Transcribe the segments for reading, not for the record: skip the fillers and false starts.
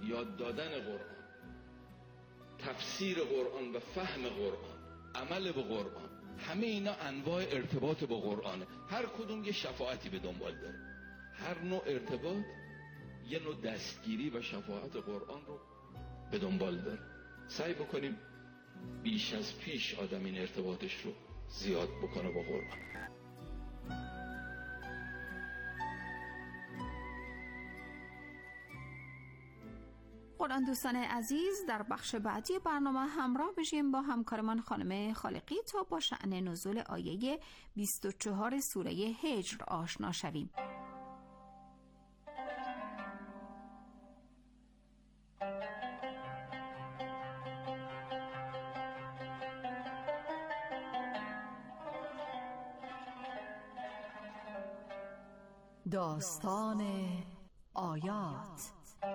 یاد دادن قرآن، تفسیر قرآن و فهم قرآن، عمل به قرآن، همه اینا انواع ارتباط با قرآنه. هر کدوم یه شفاعتی به دنبال داره. هر نوع ارتباط یه نوع دستگیری و شفاعت قرآن رو به دنبال داره. سعی بکنیم بیش از پیش آدم این ارتباطش رو زیاد بکنه با قرآن. قرآن دوستان عزیز، در بخش بعدی برنامه همراه بشیم با همکارمان خانم خالقی تا با شأن نزول آیه 24 سوره هجر آشنا شویم. داستان آیات.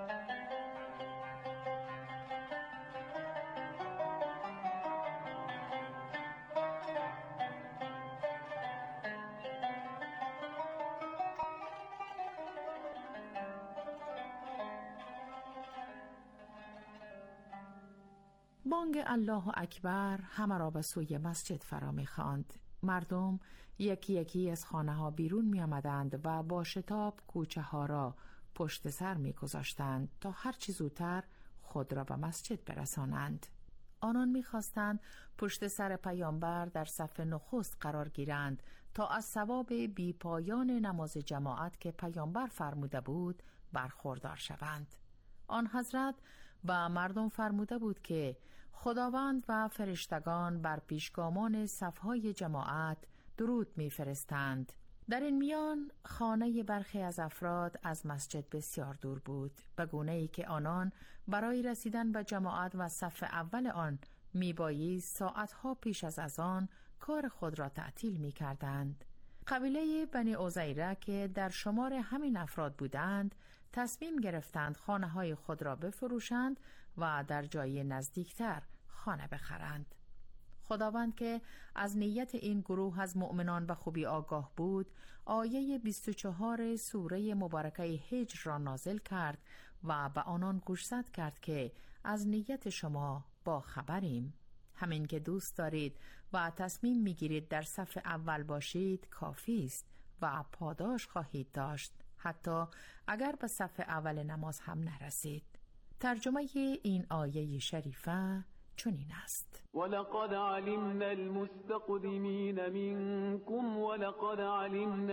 بانگ الله اکبر همه را به سوی مسجد فرا می‌خواند. مردم یکی یکی از خانه ها بیرون می آمدند و با شتاب کوچه ها را پشت سر می گذاشتند تا هرچی زودتر خود را به مسجد برسانند. آنان می خواستند پشت سر پیامبر در صف نخست قرار گیرند تا از ثواب بی پایان نماز جماعت که پیامبر فرموده بود برخوردار شوند. آن حضرت و مردم فرموده بود که خداوند و فرشتگان بر پیشگامان صفهای جماعت درود می فرستند. در این میان خانه برخی از افراد از مسجد بسیار دور بود، به گونه‌ای که آنان برای رسیدن به جماعت و صف اول آن می بایست ساعتها پیش از اذان کار خود را تعطیل می کردند. قبیله بنی عزیره که در شمار همین افراد بودند تصمیم گرفتند خانه های خود را بفروشند و در جای نزدیکتر خانه بخرند. خداوند که از نیت این گروه از مؤمنان به خوبی آگاه بود، آیه 24 سوره مبارکه هجر را نازل کرد و به آنان گوشزد کرد که از نیت شما با خبریم. همین که دوست دارید و تصمیم میگیرید در صف اول باشید کافی است و پاداش خواهید داشت، حتی اگر به صف اول نماز هم نرسید. ترجمه این آیه شریفه چنین است: ولقد علمنا المستقدمین منکم ولقد علمنا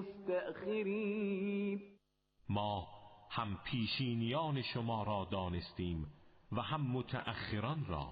المستأخرین. ما هم پیشینیان شما را دانستیم و هم متأخران را.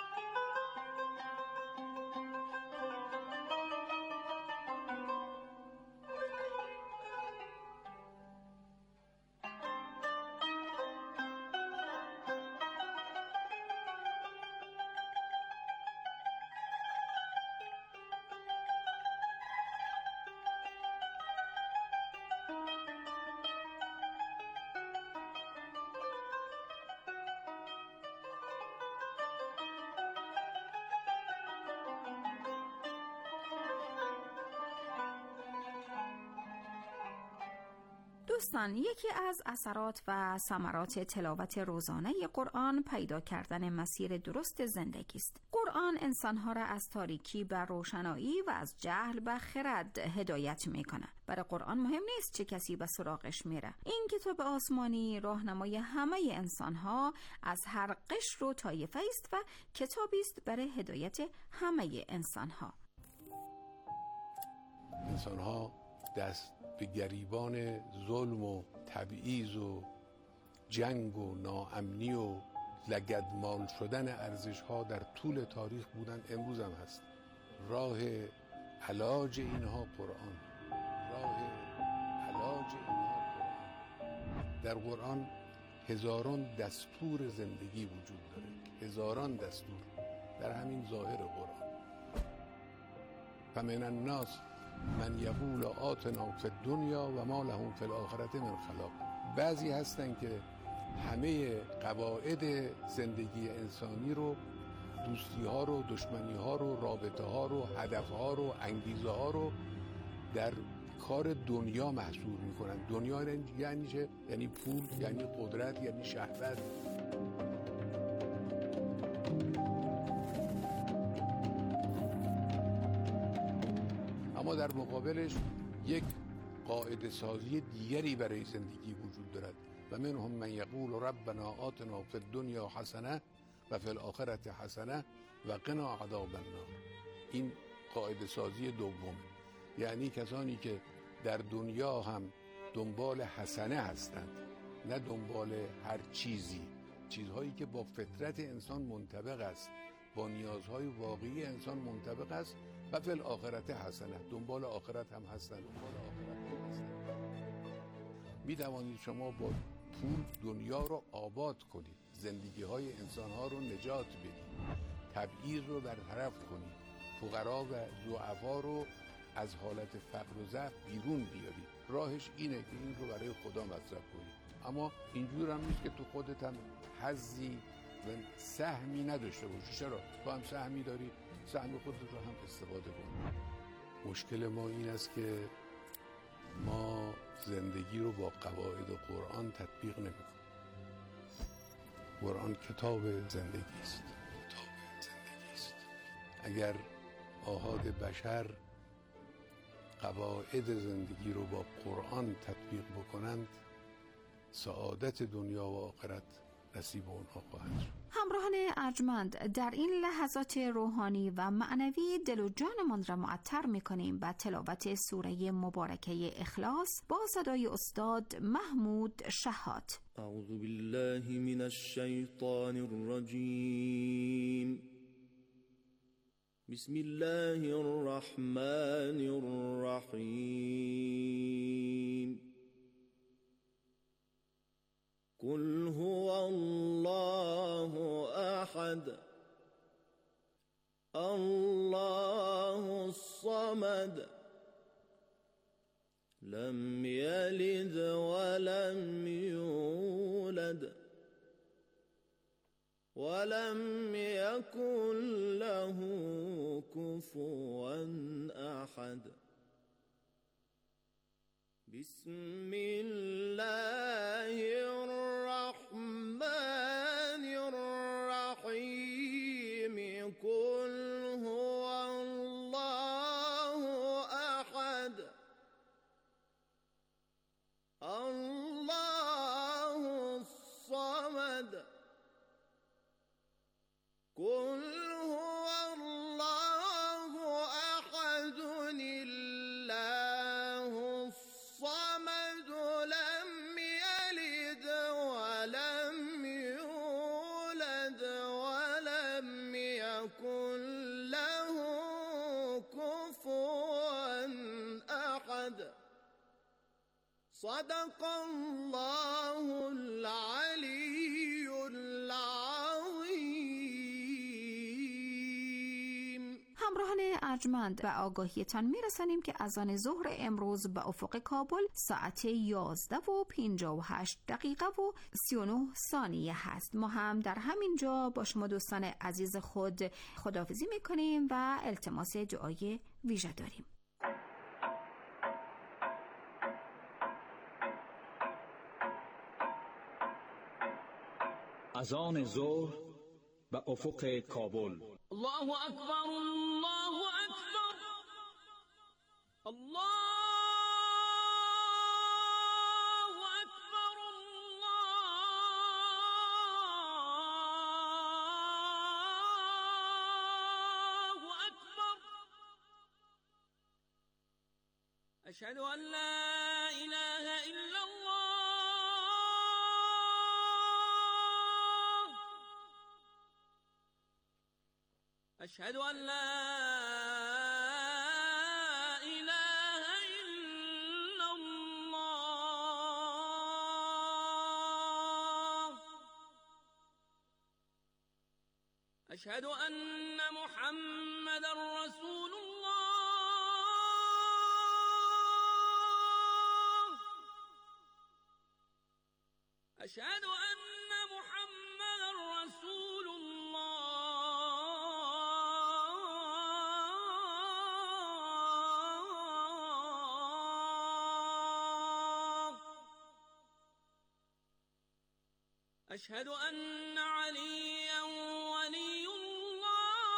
دوستان، یکی از اثرات و ثمرات تلاوت روزانه قرآن پیدا کردن مسیر درست زندگی است. قرآن انسانها را از تاریکی به روشنایی و از جهل به خرد هدایت میکنه. برای قرآن مهم نیست چه کسی به سراغش میره. این کتاب آسمانی راهنمای همه انسانها از هر قشر و طایفه است و کتابی است برای هدایت همه انسانها. انسانها دست به گریبان ظلم و تبعیض و جنگ و ناامنی و لگدمال شدن ارزش‌ها در طول تاریخ بودن، امروز هم هست. راه علاج اینها قرآن. در قرآن هزاران دستور زندگی وجود داره، هزاران دستور در همین ظاهر قرآن. فمن الناس من یقول آتنا فی الدنیا و ما لهم فی الآخرة من خلاق. بعضی هستن که همه قواعد زندگی انسانی رو، دوستی ها رو، دشمنی ها رو، رابطه ها رو، هدف ها رو، انگیزه ها رو در کار دنیا محصور میکنن. دنیا یعنی چه؟ یعنی پول، یعنی قدرت، یعنی شهوت. اما در مقابلش یک قاعده سازی دیگری برای زندگی وجود دارد و منهم من یقول ربنا آتنا فی الدنیا حسنه و فی الاخره حسنه و قنا عذاب النار. این قاعده سازی دومه، یعنی کسانی که در دنیا هم دنبال حسنه هستند، نه دنبال هر چیزی، چیزهایی که با فطرت انسان منطبق است، با نیازهای واقعی انسان منطبق است، و فی الاخرت حسنه، دنبال آخرت هم هستند. می توانید شما با پول دنیا رو آباد کنید، زندگی های انسان ها رو نجات بدید، تبعیض رو برطرف کنید، فقرا و ضعفا رو از حالت فقر و ضعف بیرون بیارید. راهش اینه که این رو برای خدا مصرف کنید. اما اینجور هم نیست که تو خودت هم حظی و سهمی نداشته باشی. چرا؟ تو هم سهمی داری، سهم خودت رو هم استفاده کن. مشکل ما این است که ما زندگی رو با قواعد قرآن تطبیق نمی‌کنیم. قرآن کتاب زندگی است. اگر آحاد بشر قواعد زندگی رو با قرآن تطبیق بکنند، سعادت دنیا و آخرت نصیب اونها خواهد شد. همراهان ارجمند، در این لحظات روحانی و معنوی دل و جانمان را معطر می‌کنیم به تلاوت سوره مبارکه اخلاص با صدای استاد محمود شهات. اعوذ بالله من الشیطان الرجیم. بسم الله الرحمن الرحیم. قل هو الله احد الله الصمد لم يلد ولم يولد ولم يكن له كفوا احد. بسم الله الرحمن الرحيم. قل هو الله أحد الله الصمد. قل هو الله أحد الله الصمد لم يلد ولم يولد ولم يكن له كفوا أحد. صدق الله العلي العظيم. همراهان ارجمند، به آگاهیتان میرسانیم که اذان ظهر امروز به افق کابل ساعت 11:50 هست. ما هم در همین جا با شما دوستان عزیز خود خداحافظی میکنیم و التماس دعای ویژه داریم. اذان ظهر به افق کابل. الله اکبر الله اکبر الله اکبر الله اکبر. اشهد ان لا اله الا الله. أشهد أن لا إله إلا الله. أشهد أن محمدا رسول الله. أشهد أن محمدا رسول الله. أشهد أن عليا ولي الله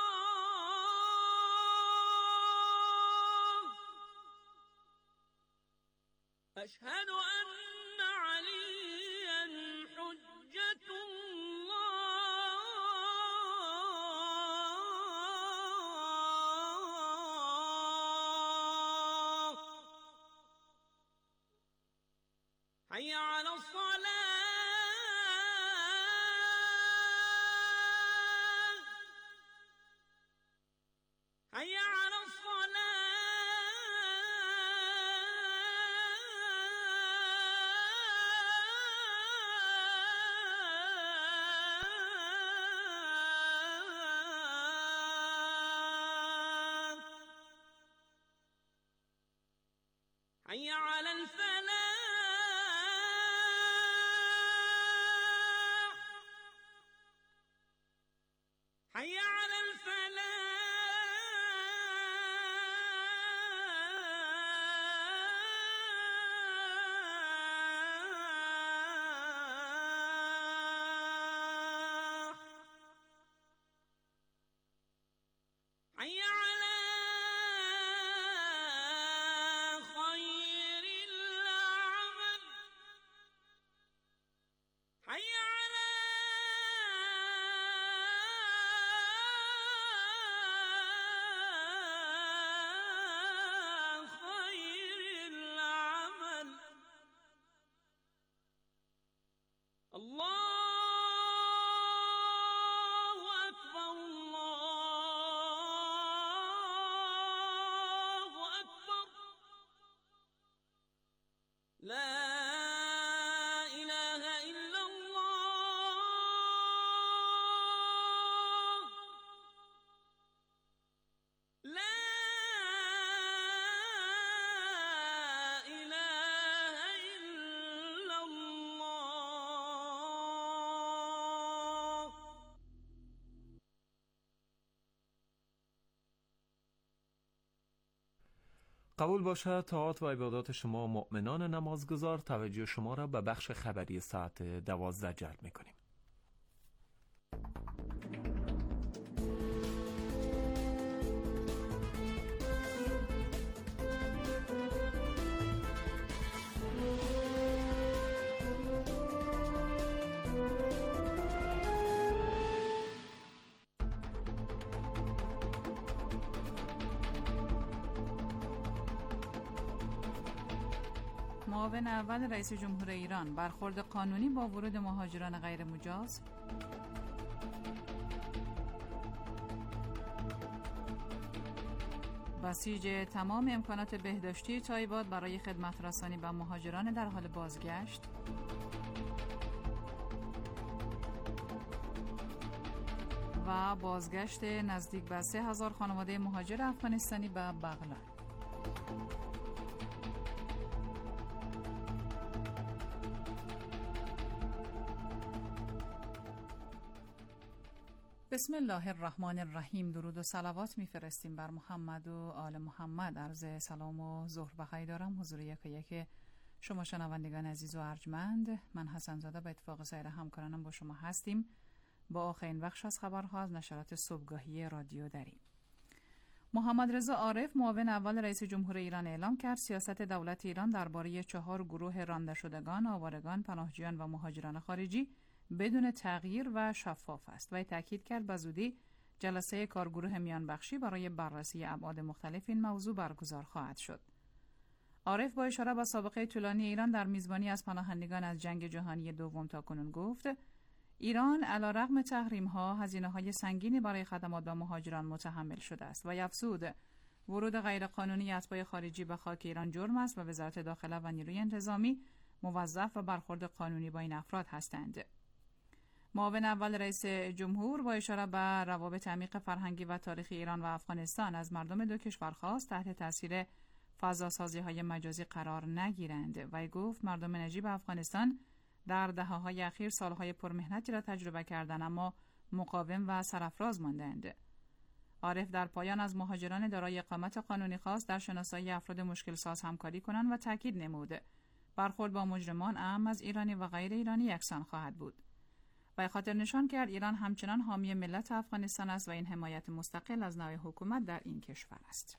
أشهد أن عليا حجة الله حي على الصلاة حي على الصلاة حي على الفلاح حي على الفلاح حي على خير العمل حي على خير العمل الله أكبر الله أكبر لا إله إلا الله لا إله إلا الله. قبول باشد طاعات و عبادات شما مؤمنان نمازگزار. توجه شما را به بخش خبری ساعت 12 جلب می‌کنیم. معاون اول رئیس جمهور ایران: برخورد قانونی با ورود مهاجران غیر مجاز. بسیج تمام امکانات بهداشتی تایباد برای خدمت رسانی به مهاجران در حال بازگشت. و بازگشت نزدیک به 3000 خانواده مهاجر افغانستانی به بغلان. بسم الله الرحمن الرحیم. درود و صلوات میفرستیم بر محمد و آل محمد. عرض سلام و ظهر بخیر دارم حضور یک شما شنوندگان عزیز و ارجمند. من حسن زاده به اتفاق سایر همکارانم با شما هستیم با آخرین بخش از خبرها از نشرات صبحگاهی رادیو دری. محمد رضا عارف معاون اول رئیس جمهور ایران اعلام کرد سیاست دولت ایران درباره 4 گروه رانده شدگان، آوارگان، پناهجویان و مهاجران خارجی بدون تغییر و شفاف است و تاکید کرد به زودی جلسه کارگروه میانبخشی برای بررسی ابعاد مختلف این موضوع برگزار خواهد شد. عارف با اشاره به سابقه طولانی ایران در میزبانی از پناهندگان از جنگ جهانی دوم تاکنون گفت ایران علیرغم تحریم‌ها هزینه‌های سنگینی برای خدمات به مهاجران متحمل شده است و افزود ورود غیرقانونی اتباع خارجی به خاک ایران جرم است و وزارت داخله و نیروی انتظامی موظف و برخورد قانونی با این افراد هستند. معاون اول رئیس جمهور با اشاره به روابط عمیق فرهنگی و تاریخی ایران و افغانستان از مردم دو کشور خواست تحت تاثیر فضاسازی‌های مجازی قرار نگیرند و گفت مردم نجیب افغانستان در دهه‌های اخیر سالهای پرمحنتی را تجربه کردند اما مقاوم و سرافراز ماندند. عارف در پایان از مهاجران دارای اقامت قانونی خواست در شناسایی افراد مشکل ساز همکاری کنند و تاکید نمود برخورد با مجرمان اعم از ایرانی و غیر ایرانی یکسان خواهد بود. و خاطر نشان کرد ایران همچنان حامی ملت افغانستان است و این حمایت مستقل از نوع حکومت در این کشور است.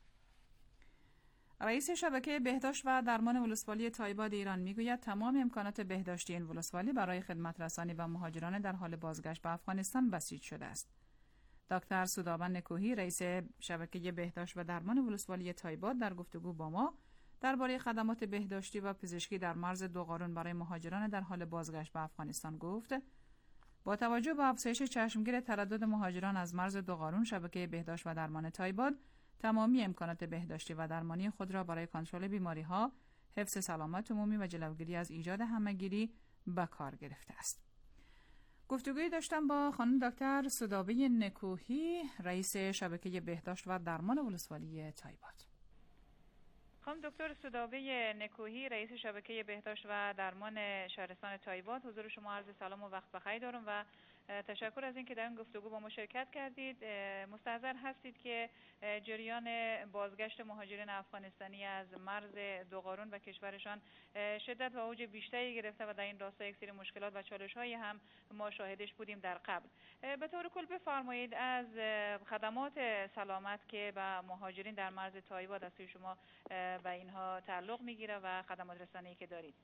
رئیس شبکه بهداشت و درمان ولسوالی تایباد ایران میگوید تمام امکانات بهداشتی این ولسوالی برای خدمت رسانی و مهاجران در حال بازگشت به افغانستان بسیج شده است. دکتر سودابه نکوهی رئیس شبکه بهداشت و درمان ولسوالی تایباد در گفتگو با ما درباره خدمات بهداشتی و پزشکی در مرز دوقارون برای مهاجران در حال بازگشت به افغانستان گفت: با توجه به افزایش چشمگیر تردد مهاجران از مرز دوقارون، شبکه بهداشت و درمان تایباد تمامی امکانات بهداشتی و درمانی خود را برای کنترل بیماری‌ها، حفظ سلامت عمومی و جلوگیری از ایجاد همه‌گیری به کار گرفته است. گفتگویی داشتم با خانم دکتر سودابه نکوهی رئیس شبکه بهداشت و درمان ولسوالی تایباد. خانم دکتر سودابه نکوهی رئیس شبکه بهداشت و درمان شهرستان تایباد، حضور شما عرض سلام و وقت بخیر دارم و تشکر از اینکه در این گفتگو با ما شرکت کردید. مستحضر هستید که جریان بازگشت مهاجرین افغانستانی از مرز دوقارون و کشورشان شدت و اوج بیشتری گرفته و در این راستا یک سری مشکلات و چالش‌هایی هم ما شاهدش بودیم در قبل. به طور کل بفرمایید از خدمات سلامت که به مهاجرین در مرز تایباد از سوی شما به اینها تعلق میگیره و خدمات رسانه‌ای که دارید.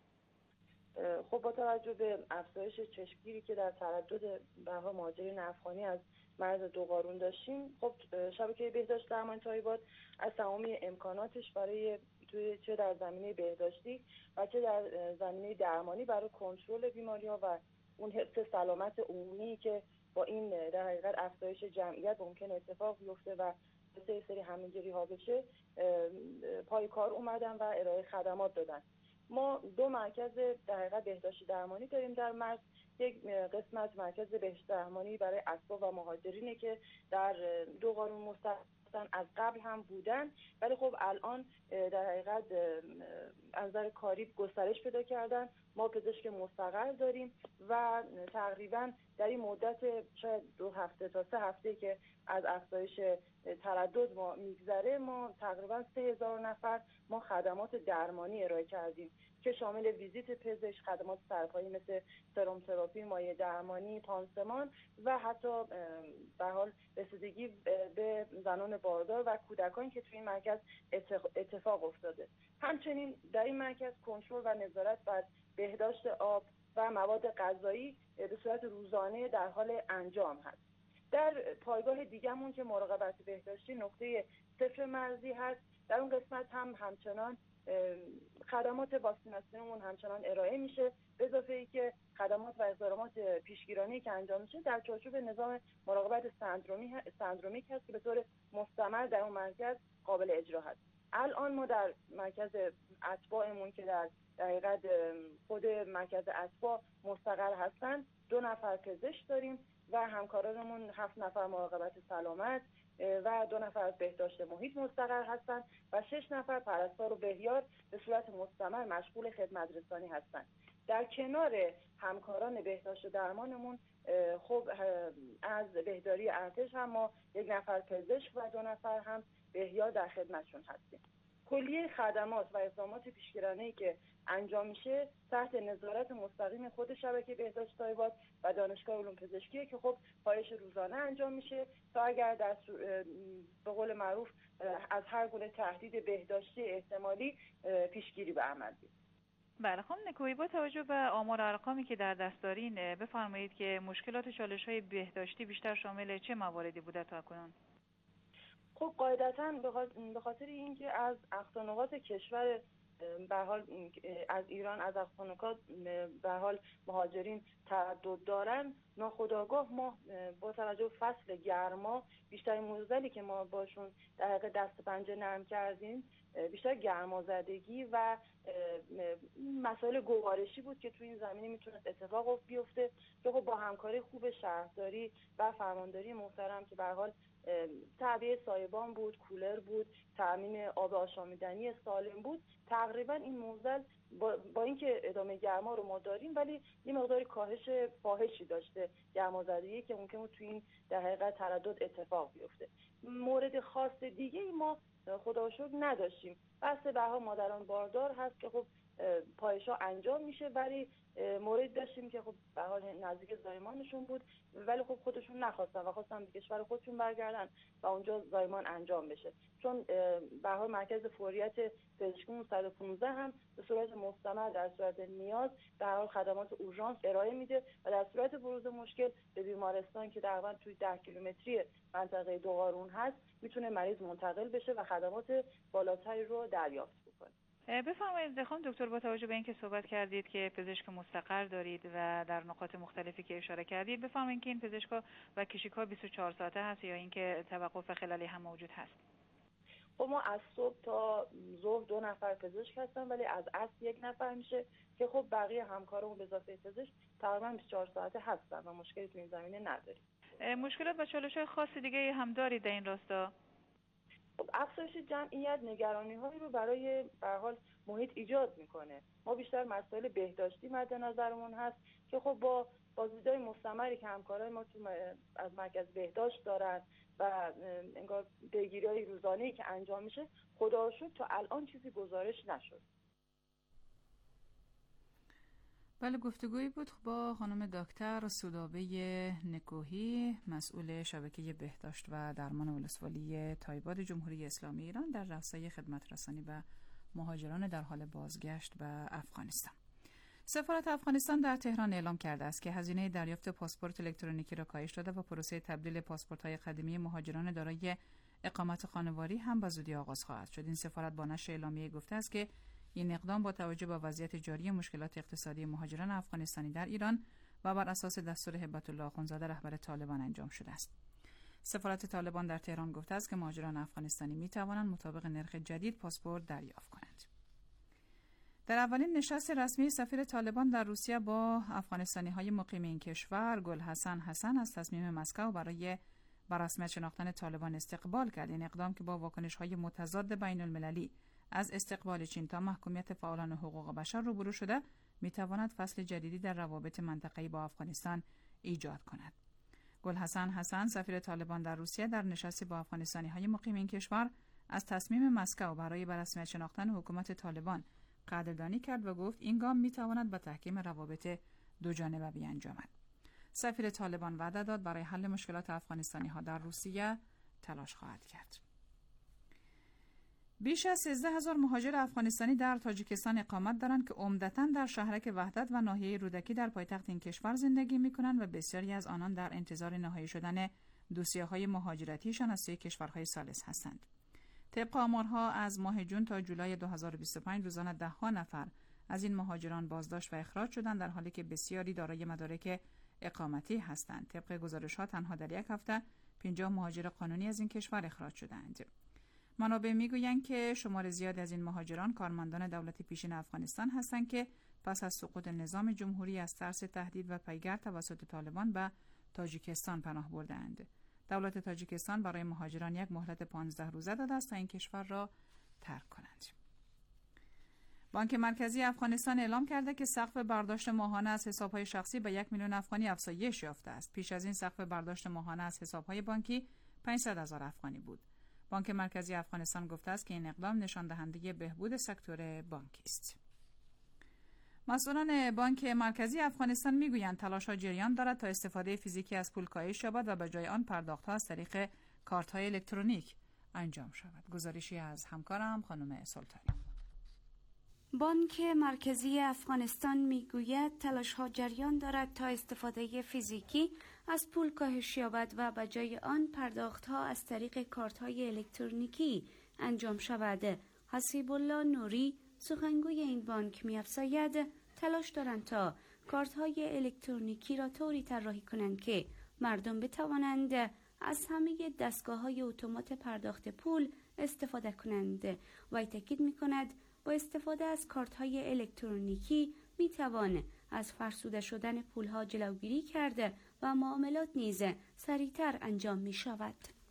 خب با توجه به افزایش چشمگیری که در تردد برها مهاجرین افغانی از مرز دوقارون داشتیم، خب شبکه بهداشت درمان تایباد از تمامی امکاناتش برای چه در زمینه بهداشتی و چه در زمینه درمانی برای کنترل بیماری‌ها و اون حفظ سلامت عمومی که با این در حقیقت افزایش جمعیت ممکن اتفاق بیفته و سری همه‌گیری‌ها بشه پای کار اومدن و ارائه خدمات دادن. ما 2 مرکز در حقیقت بهداشتی درمانی داریم در مرز. یک قسمت مرکز بهداشتی درمانی برای اسباب و مهاجرینه که در دوقارون مستقرن، از قبل هم بودن ولی خب الان در حقیقت از نظر کاری گسترش پیدا کردن. ما پزشک مستقر داریم و تقریبا در این مدت شاید 2 هفته تا 3 هفته که از افزایش تردد ما میگذره، ما تقریبا 3000 نفر ما خدمات درمانی ارائه کردیم که شامل ویزیت پزشک، خدمات سرپایی مثل سرم تراپی، مایع درمانی، پانسمان و حتی به حال رسیدگی به زنان باردار و کودکان که توی این مرکز اتفاق افتاده. همچنین در این مرکز کنترل و نظارت بر بهداشت آب و مواد غذایی به صورت روزانه در حال انجام هست. در پایگاه دیگه‌مون که مراقبت بهداشتی نقطه 0 مرزی هست، در اون قسمت هم همچنان خدمات واکسیناسیونمون همچنان ارائه میشه، به اضافه ای که خدمات و اقدامات پیشگیرانه‌ای که انجام میشه در چارچوب نظام مراقبت سندرومیک هست که به طور مستمر در اون مرکز قابل اجرا هست. الان ما در مرکز اتباعمون که در حقیقت خود مرکز اتباع مستقر هستن 2 نفر پزشک داریم و همکارانمون 7 نفر مراقبت سلامت و 2 نفر از بهداشت محیط مستقر هستند و 6 نفر پرستار و بهیار به صورت مستمر مشغول خدمت رسانی هستند. در کنار همکاران بهداشت و درمانمون خب از بهداری ارتش هم ما 1 نفر پزشک و 2 نفر هم بهیار در خدمتشون هستیم. کلیه خدمات و اقدامات پیشگیرانه‌ای که انجام میشه تحت نظارت مستقیم خود شبکه بهداشت تایباد و دانشگاه علوم پزشکیه که خب پایش روزانه انجام میشه تا اگر به قول معروف از هر گونه تهدید بهداشتی احتمالی پیشگیری به عمل بیاد. بله خانم نکوهی، با توجه به آمار و ارقامی که در دست دارین بفرمایید که مشکلات چالش‌های بهداشتی بیشتر شامل چه مواردی بوده تا کنون؟ خب قاعدتاً به خاطر اینکه از اقصانقاط کشور به حال از ایران از اقصانقاط به حال مهاجرین تردد دارن، ناخودآگاه ما با توجه به فصل گرما بیشتر معضلی که ما باشون در حقیقت دست پنجه نرم کردیم بیشتر گرمازدگی و مسائل گوارشی بود که توی این زمینه میتونست اتفاق بیفته که خب با همکاری خوب شهرداری و فرمانداری محترم که به هر حال تعبیه سایبان بود، کولر بود، تامین آب آشامیدنی سالم بود، تقریبا این معضل با اینکه ادامه گرما رو ما داریم ولی یه مقداری کاهش فاحشی داشته گرمازدگی که ممکنه توی این در حقیقت تردد اتفاق بیفته. مورد خاص دیگه ای ما خدا رو شکر نداشتیم. بحث بها مادران باردار هست که خب پایش‌ها انجام میشه، ولی مورد داشتیم که خب به حال نزدیک زایمانشون بود، ولی خب خودشون نخواستن و خواستن به کشور خودشون برگردن و اونجا زایمان انجام بشه، چون به حال مرکز فوریت پزشکی 115 هم به صورت مستمر در صورت نیاز به هر حال خدمات اورژانس ارائه میده و در صورت بروز مشکل به بیمارستان که تقریبا توی 10 کیلومتری منطقه دوقارون هست میتونه مریض منتقل بشه و خدمات بالاتری رو دریافت بکنه. بفرمایید خانم دکتر، با توجه به اینکه صحبت کردید که پزشک مستقر دارید و در نقاط مختلفی که اشاره کردید، بفرمایید که این پزشکا و کشیک‌ها 24 ساعته هست یا اینکه توقف خلالی هم موجود هست؟ خب ما از صبح تا ظهر 2 نفر پزشک هستن، ولی از عصر 1 نفر میشه که خب بقیه همکارمون به اضافه پزشک تقریبا 24 ساعته هستن و مشکلی تو این زمینه نداریم. مشکلات و چالش‌های خاصی دیگه هم دارید در این راستا؟ خب افزایش جمعیت نگرانی‌هایی رو برای به هر حال محیط ایجاد میکنه. ما بیشتر مسائل بهداشتی مد نظرمون هست که خب با بازدیدهای مستمری که همکارای ما تو از مرکز بهداشت دارن و انگار پیگیری‌های روزانه‌ای که انجام میشه، خدا رو شکر تا الان چیزی گزارش نشد. بله، گفتگویی بود با خانم دکتر سودابه نکوهی، مسئول شبکه بهداشت و درمان ولسوالی تایباد جمهوری اسلامی ایران در راستای خدمت رسانی به مهاجران در حال بازگشت به افغانستان. سفارت افغانستان در تهران اعلام کرده است که هزینه دریافت پاسپورت الکترونیکی را کاهش داده و پروسه تبدیل پاسپورت‌های قدیمی مهاجران دارای اقامت خانواری هم به زودی آغاز خواهد شد. این سفارت با نشر اعلامیه گفته است که این اقدام با توجه به وضعیت جاری مشکلات اقتصادی مهاجران افغانستانی در ایران و بر اساس دستور هبت الله آخوندزاده رهبر طالبان انجام شده است. سفارت طالبان در تهران گفته است که مهاجران افغانستانی می توانند مطابق نرخ جدید پاسپورت دریافت کنند. در اولین نشست رسمی سفیر طالبان در روسیه با افغانستانی‌های مقیم این کشور، گلحسن حسن از تصمیم مسکو برای بر رسمیت شناختن طالبان استقبال کرد. این اقدام که با واکنش‌های متضاد بین‌المللی از استقبال چین تا محکومیت فعالان حقوق بشر روبرو شده، می‌تواند فصل جدیدی در روابط منطقه‌ای با افغانستان ایجاد کند. گلحسن حسن سفیر طالبان در روسیه در نشستی با افغانستانی‌های مقیم این کشور از تصمیم مسکو برای بر رسمیت شناختن حکومت طالبان قدردانی کرد و گفت این گام می‌تواند به تحکیم روابط دوجانبه بیانجامد. سفیر طالبان وعده داد برای حل مشکلات افغانستانی‌ها در روسیه تلاش خواهد کرد. بیش از 13,000 مهاجر افغانستانی در تاجیکستان اقامت دارند که عمدتاً در شهرک وحدت و ناحیه رودکی در پایتخت این کشور زندگی می‌کنند و بسیاری از آنان در انتظار نهایی شدن دوسیه‌های مهاجرتیشان از سوی کشورهای ثالث هستند. طبق آمارها از ماه جون تا جولای 2025 روزانه 10 نفر از این مهاجران بازداشت و اخراج شدند، در حالی که بسیاری دارای مدارک اقامتی هستند. طبق گزارش‌ها تنها در یک هفته 50 مهاجر قانونی از این کشور اخراج شدند. منابع میگویند که شمار زیادی از این مهاجران کارمندان دولت پیشین افغانستان هستند که پس از سقوط نظام جمهوری از ترس تهدید و پیگر توسط طالبان به تاجیکستان پناه بردند. دولت تاجیکستان برای مهاجران یک مهلت 15 روزه داده است تا این کشور را ترک کنند. بانک مرکزی افغانستان اعلام کرده که سقف برداشت ماهانه از حساب‌های شخصی به 1 میلیون افغانی افزایش یافته است. پیش از این سقف برداشت ماهانه از حساب‌های بانکی 500,000 افغانی بود. بانک مرکزی افغانستان گفته است که این اقدام نشان دهنده بهبود سکتور بانکی است. مسئولان بانک مرکزی افغانستان میگویند تلاش‌ها جریان دارد تا استفاده فیزیکی از پول کاهش یابد و به جای آن پرداخت‌ها از طریق کارت‌های الکترونیک انجام شود. گزارشی از همکارم خانم سلطانی. بانک مرکزی افغانستان میگوید تلاش‌ها جریان دارد تا استفاده فیزیکی از پول کاهش یابد و به جای آن پرداخت‌ها از طریق کارت‌های الکترونیکی انجام شود. حسیب الله نوری سخنگوی این بانک می‌افزاید تلاش دارند تا کارت‌های الکترونیکی را طوری طراحی کنند که مردم بتوانند از همه دستگاه‌های اتومات پرداخت پول استفاده کنند. و تاکید می‌کند با استفاده از کارت‌های الکترونیکی می‌توان از فرسوده شدن پول‌ها جلوگیری کرده و معاملات نیز سریعتر انجام می‌شود.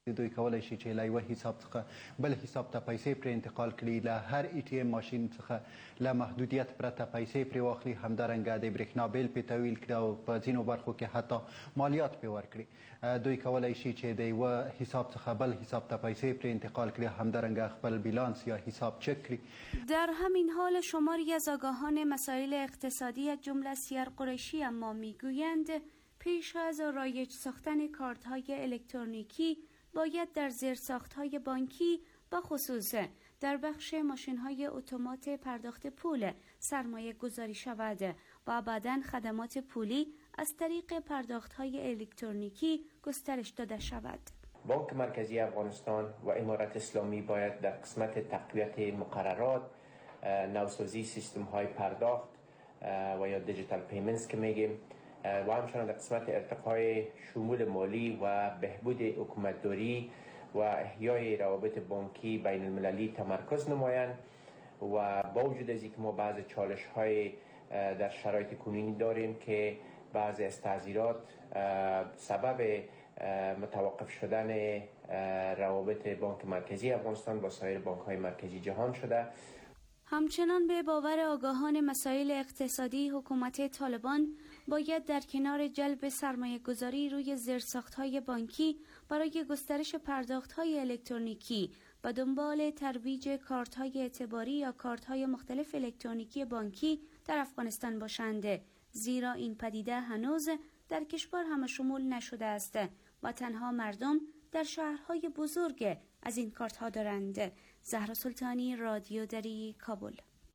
دوی کولای شي چې له یوه حساب څخه بل حساب ته پیسې پرې انتقال کړي، له هر ATM ماشین څخه له محدودیت پرته پیسې پرې واخلي، همدارنګه د برېښنا بیل پرې تحویل کړي او په ځینو برخو کې حتی مالیات پرې ورکړي. دوی کولای شي چې د یوه حساب څخه بل حساب ته پیسې پرې انتقال کړي، همدارنګه خپل بیلانس یا حساب چک کړي. در همین حال شماری از آگاهان مسائل اقتصادی از جمله سیر قریشی اما میگویند پیش از رایج ساختن کارت‌های الکترونیکی باید در زیرساخت‌های بانکی به خصوص در بخش ماشین‌های اتومات پرداخت پول سرمایه گذاری شود و بعداً خدمات پولی از طریق پرداخت‌های الکترونیکی گسترش داده شود. بانک مرکزی افغانستان و امارت اسلامی باید در قسمت تقویت مقررات، نوسازی سیستم‌های پرداخت و یا دیجیتال پیمنتس که میگیم و همچنان در قسمت ارتقای شمول مالی و بهبود حکومتداری و احیای روابط بانکی بین المللی تمرکز نمایند و با وجود از اینکه ما بعض چالش‌های در شرایط کنونی داریم که بعضی از تعزیرات سبب متوقف شدن روابط بانک مرکزی افغانستان با سایر بانک‌های مرکزی جهان شده. همچنان به باور آگاهان مسائل اقتصادی حکومت طالبان باید در کنار جلب سرمایه گذاری روی زیرساخت‌های بانکی برای گسترش پرداخت‌های الکترونیکی و دنبال ترویج کارت‌های اعتباری یا کارت‌های مختلف الکترونیکی بانکی در افغانستان باشند، زیرا این پدیده هنوز در کشور همه‌شمول نشده است و تنها مردم در شهرهای بزرگ از این کارت‌ها دارند. زهرا سلطانی، رادیو دری، کابل.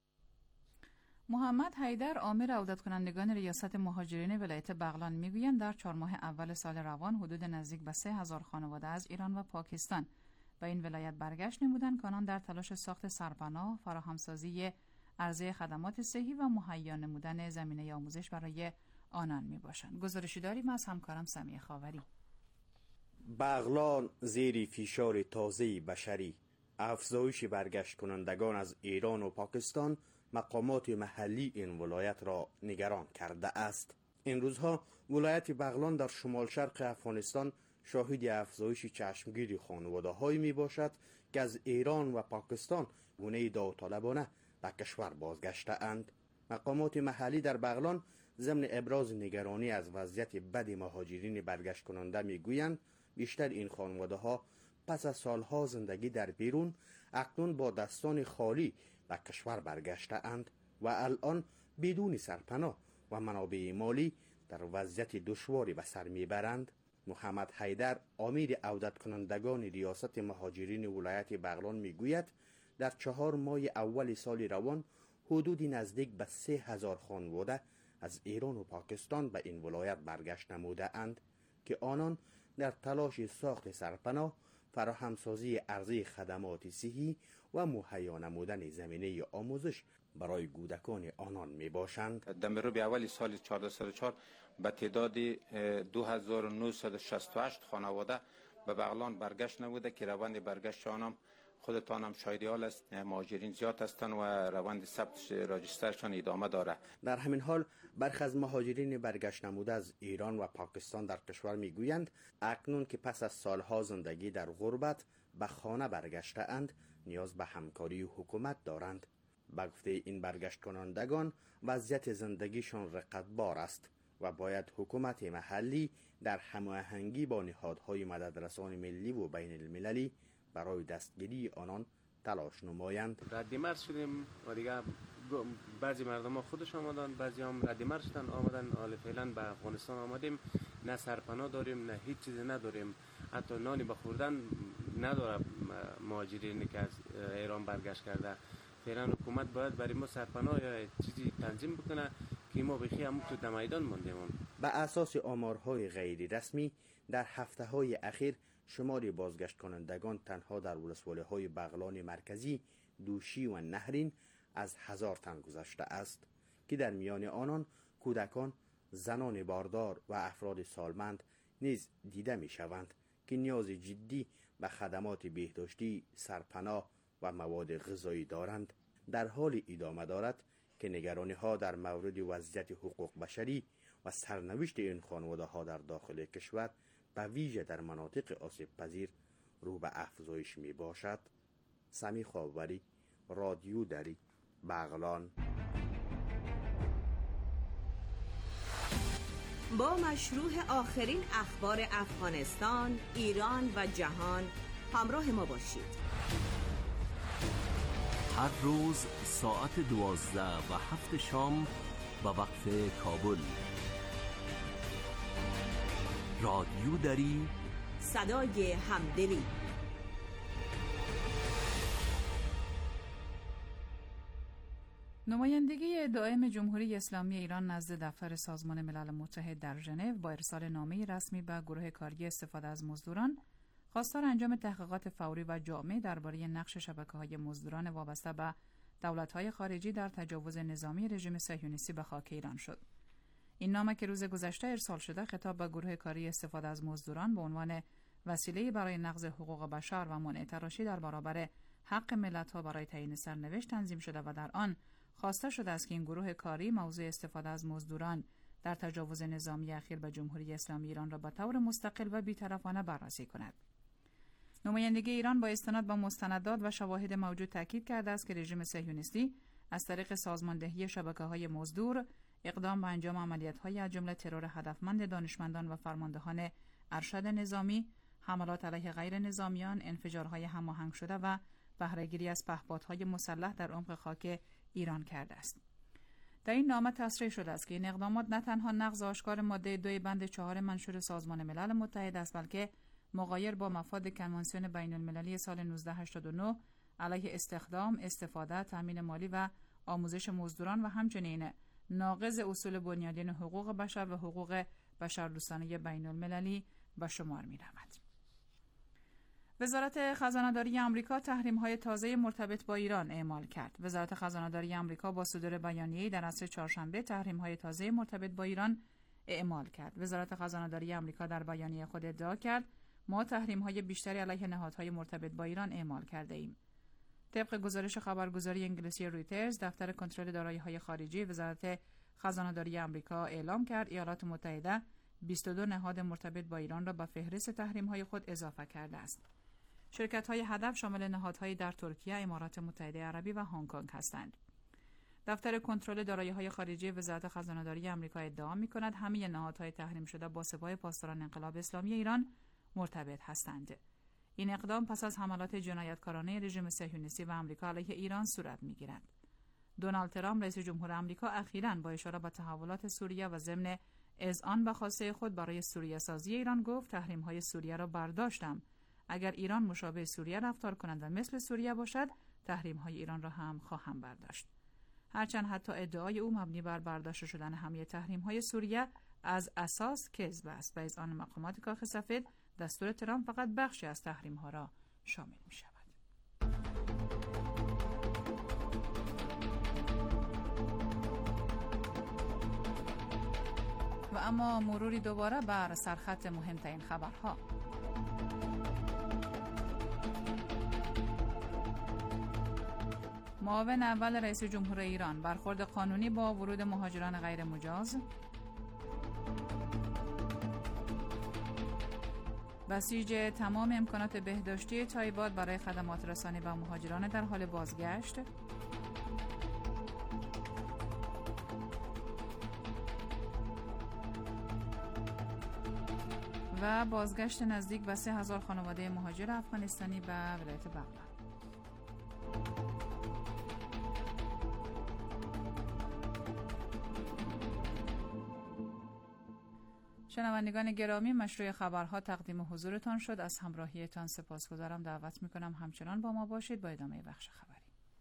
محمد حیدر آمر عودت کنندگان ریاست مهاجرین ولایت بغلان میگویند در 4 ماه اول سال روان حدود نزدیک به 3000 خانواده از ایران و پاکستان به این ولایت برگشت نمودند که آنان در تلاش ساخت سرپناه، فراهمسازی عرضه خدمات صحی و مهیا نمودن زمینه آموزش برای آنان میباشند. گزارشی داریم از همکارم سمیه خاوری. بغلان زیر فشار تازه بشری، افزایش برگشت کنندگان از ایران و پاکستان مقامات محلی این ولایت را نگران کرده است. این روزها ولایت بغلان در شمال شرق افغانستان شاهد افزایش چشمگیر خانواده‌هایی می باشد که از ایران و پاکستان گونه داوطلبانه به کشور بازگشته اند. مقامات محلی در بغلان ضمن ابراز نگرانی از وضعیت بد مهاجرین برگشت کننده می گویند بیشتر این خانواده‌ها پس از سالها زندگی در بیرون اکنون با دستان خالی به کشور برگشته اند و الان بدون سرپناه و منابع مالی در وضعیت دشواری به سر میبرند. محمد حیدر امیر عودت کنندگان ریاست مهاجرین ولایت بغلان میگوید در 4 ماه اول سال روان حدودی نزدیک به 3000 خانواده از ایران و پاکستان به این ولایت برگشت نموده اند که آنان در تلاش ساخت سرپناه، فراهمسازی عرضه خدمات صحی و مهیا نمودن زمینه آموزش برای کودکان آنان می باشند. در مروب اولی سال 1404 به تعداد 2968 خانواده به بغلان برگشت نموده که روند برگشت آنان خودتان هم شاهد حال است. مهاجرین زیاد هستند و روند ثبت راجسترشان ادامه داره. در همین حال برخی از مهاجرین برگشت نموده از ایران و پاکستان در کشور میگویند اکنون که پس از سالها زندگی در غربت به خانه برگشته اند نیاز به همکاری حکومت دارند. به گفته این برگشت کنندگان وضعیت زندگیشان رقتبار است و باید حکومت محلی در هماهنگی با نهادهای مددرسان ملی و بین المللی برای دستگیری آنان تلاش نمایند. ردیمرز شدیم و دیگه بعضی مردم ها خودش آمدن، بعضی هم ردیمرز شدن آمدن. حالا فعلا به افغانستان آمدیم، نه سرپناه داریم نه هیچ چیزی نداریم، حتی نانی بخوردن نداره مهاجرین که از ایران برگشت کرده. فعلا حکومت باید برای ما سرپناه یا چیزی تنظیم بکنه که ما بخی هم تو در میدان موندیم. به اساس آمارهای غیر رسمی در هفته‌های اخیر شمار بازگشت کنندگان تنها در ولسوالی‌های بغلان مرکزی، دوشی و نهرین از 1000 تن گذشته است که در میان آنان کودکان، زنان باردار و افراد سالمند نیز دیده می شوند که نیاز جدی به خدمات بهداشتی، سرپناه و مواد غذایی دارند. در حال ادامه دارد که نگرانی ها در مورد وضعیت حقوق بشری و سرنوشت این خانواده ها در داخل کشور به ویژه در مناطق آسیب پذیر رو به افزایش می باشد. سمی خاوری، رادیو دری، بغلان. با مشروع آخرین اخبار افغانستان، ایران و جهان همراه ما باشید. هر روز ساعت 12 و 7 شام به وقت کابل. رادیو دری، صدای همدلی. نمایندگی دائم جمهوری اسلامی ایران نزد دفتر سازمان ملل متحد در ژنو با ارسال نامه رسمی به گروه کاری استفاده از مزدوران خواستار انجام تحقیقات فوری و جامع درباره نقش شبکه‌های مزدوران وابسته به دولت‌های خارجی در تجاوز نظامی رژیم صهیونیستی به خاک ایران شد. این نامه که روز گذشته ارسال شده خطاب به گروه کاری استفاده از مزدوران به عنوان وسیله برای نقض حقوق بشر و منع تراشی در برابر حق ملت‌ها برای تعیین سرنوشت تنظیم شده و در آن خواسته شده است که این گروه کاری موضوع استفاده از مزدوران در تجاوز نظامی اخیر به جمهوری اسلامی ایران را به طور مستقل و بی‌طرفانه بررسی کند. نمایندگی ایران با استناد به مستندات و شواهد موجود تاکید کرده است که رژیم صهیونیستی از طریق سازماندهی شبکه‌های مزدور اقدام به انجام عملیات‌های از جمله ترور هدفمند دانشمندان و فرماندهان ارشد نظامی، حملات علیه غیر نظامیان، انفجارهای هماهنگ شده و بهره‌گیری از پهپادهای مسلح در عمق خاک ایران کرده است. در این نامه تصریح شده است که این اقدامات نه تنها نقض آشکار ماده 2 بند 4 منشور سازمان ملل متحد است، بلکه مغایر با مفاد کنوانسیون بین المللی سال 1989 علیه استخدام، استفاده، تامین مالی و آموزش مزدوران و همچنین ناقض اصول بنیادین حقوق بشر و حقوق بشردوستانه بین المللی به شمار می رود. وزارت خزانه‌داری آمریکا تحریم‌های تازه مرتبط با ایران اعمال کرد. وزارت خزانه‌داری آمریکا با صدور بیانیه‌ای در عصر چهارشنبه تحریم‌های تازه مرتبط با ایران اعمال کرد. وزارت خزانه‌داری آمریکا در بیانیه خود ادعا کرد ما تحریم‌های بیشتری علیه نهادهای مرتبط با ایران اعمال کرده ایم. طبق گزارش خبرگزاری انگلیسی رویترز، دفتر کنترل دارایی‌های خارجی وزارت خزانه‌داری آمریکا اعلام کرد ایالات متحده 22 نهاد مرتبط با ایران را به فهرست تحریم‌های خود اضافه کرده است. شرکت‌های هدف شامل نهادهایی در ترکیه، امارات متحده عربی و هنگ کنگ هستند. دفتر کنترل دارایی‌های خارجی وزارت خزانه‌داری آمریکا ادعا می‌کند همه نهادهای تحریم شده با سپاه پاسداران انقلاب اسلامی ایران مرتبط هستند. این اقدام پس از حملات جنایتکارانه رژیم صهیونیستی و آمریکا علیه ایران صورت می‌گیرد. دونالد ترامپ رئیس جمهور آمریکا اخیراً با اشاره به تحولات سوریه و ضمن اذعان به خواسته خود برای سوریه سازی ایران گفت تحریم‌های سوریه را برداشتم. اگر ایران مشابه سوریه رفتار کند و مثل سوریه باشد، تحریم‌های ایران را هم خواهم برداشت. هرچند حتی ادعای او مبنی بر برداشت شدن همه تحریم‌های سوریه از اساس کذب است و اذعان مقامات کاخ سفید، دستور ترامپ فقط بخشی از تحریم‌ها را شامل می‌شود. و اما مروری دوباره بر سرخط مهمترین خبرها. معاون اول رئیس جمهور ایران برخورد قانونی با ورود مهاجران غیر مجاز. بسیج تمام امکانات بهداشتی تایباد برای خدمات رسانی و مهاجران در حال بازگشت. و بازگشت نزدیک به 3000 خانواده مهاجر افغانستانی به ولایت بغلان. شنوندگان گرامی، مشروع خبرها تقدیم حضورتان شد. از همراهیتان سپاسگزارم. دعوت میکنم همچنان با ما باشید با ادامه بخش خبری.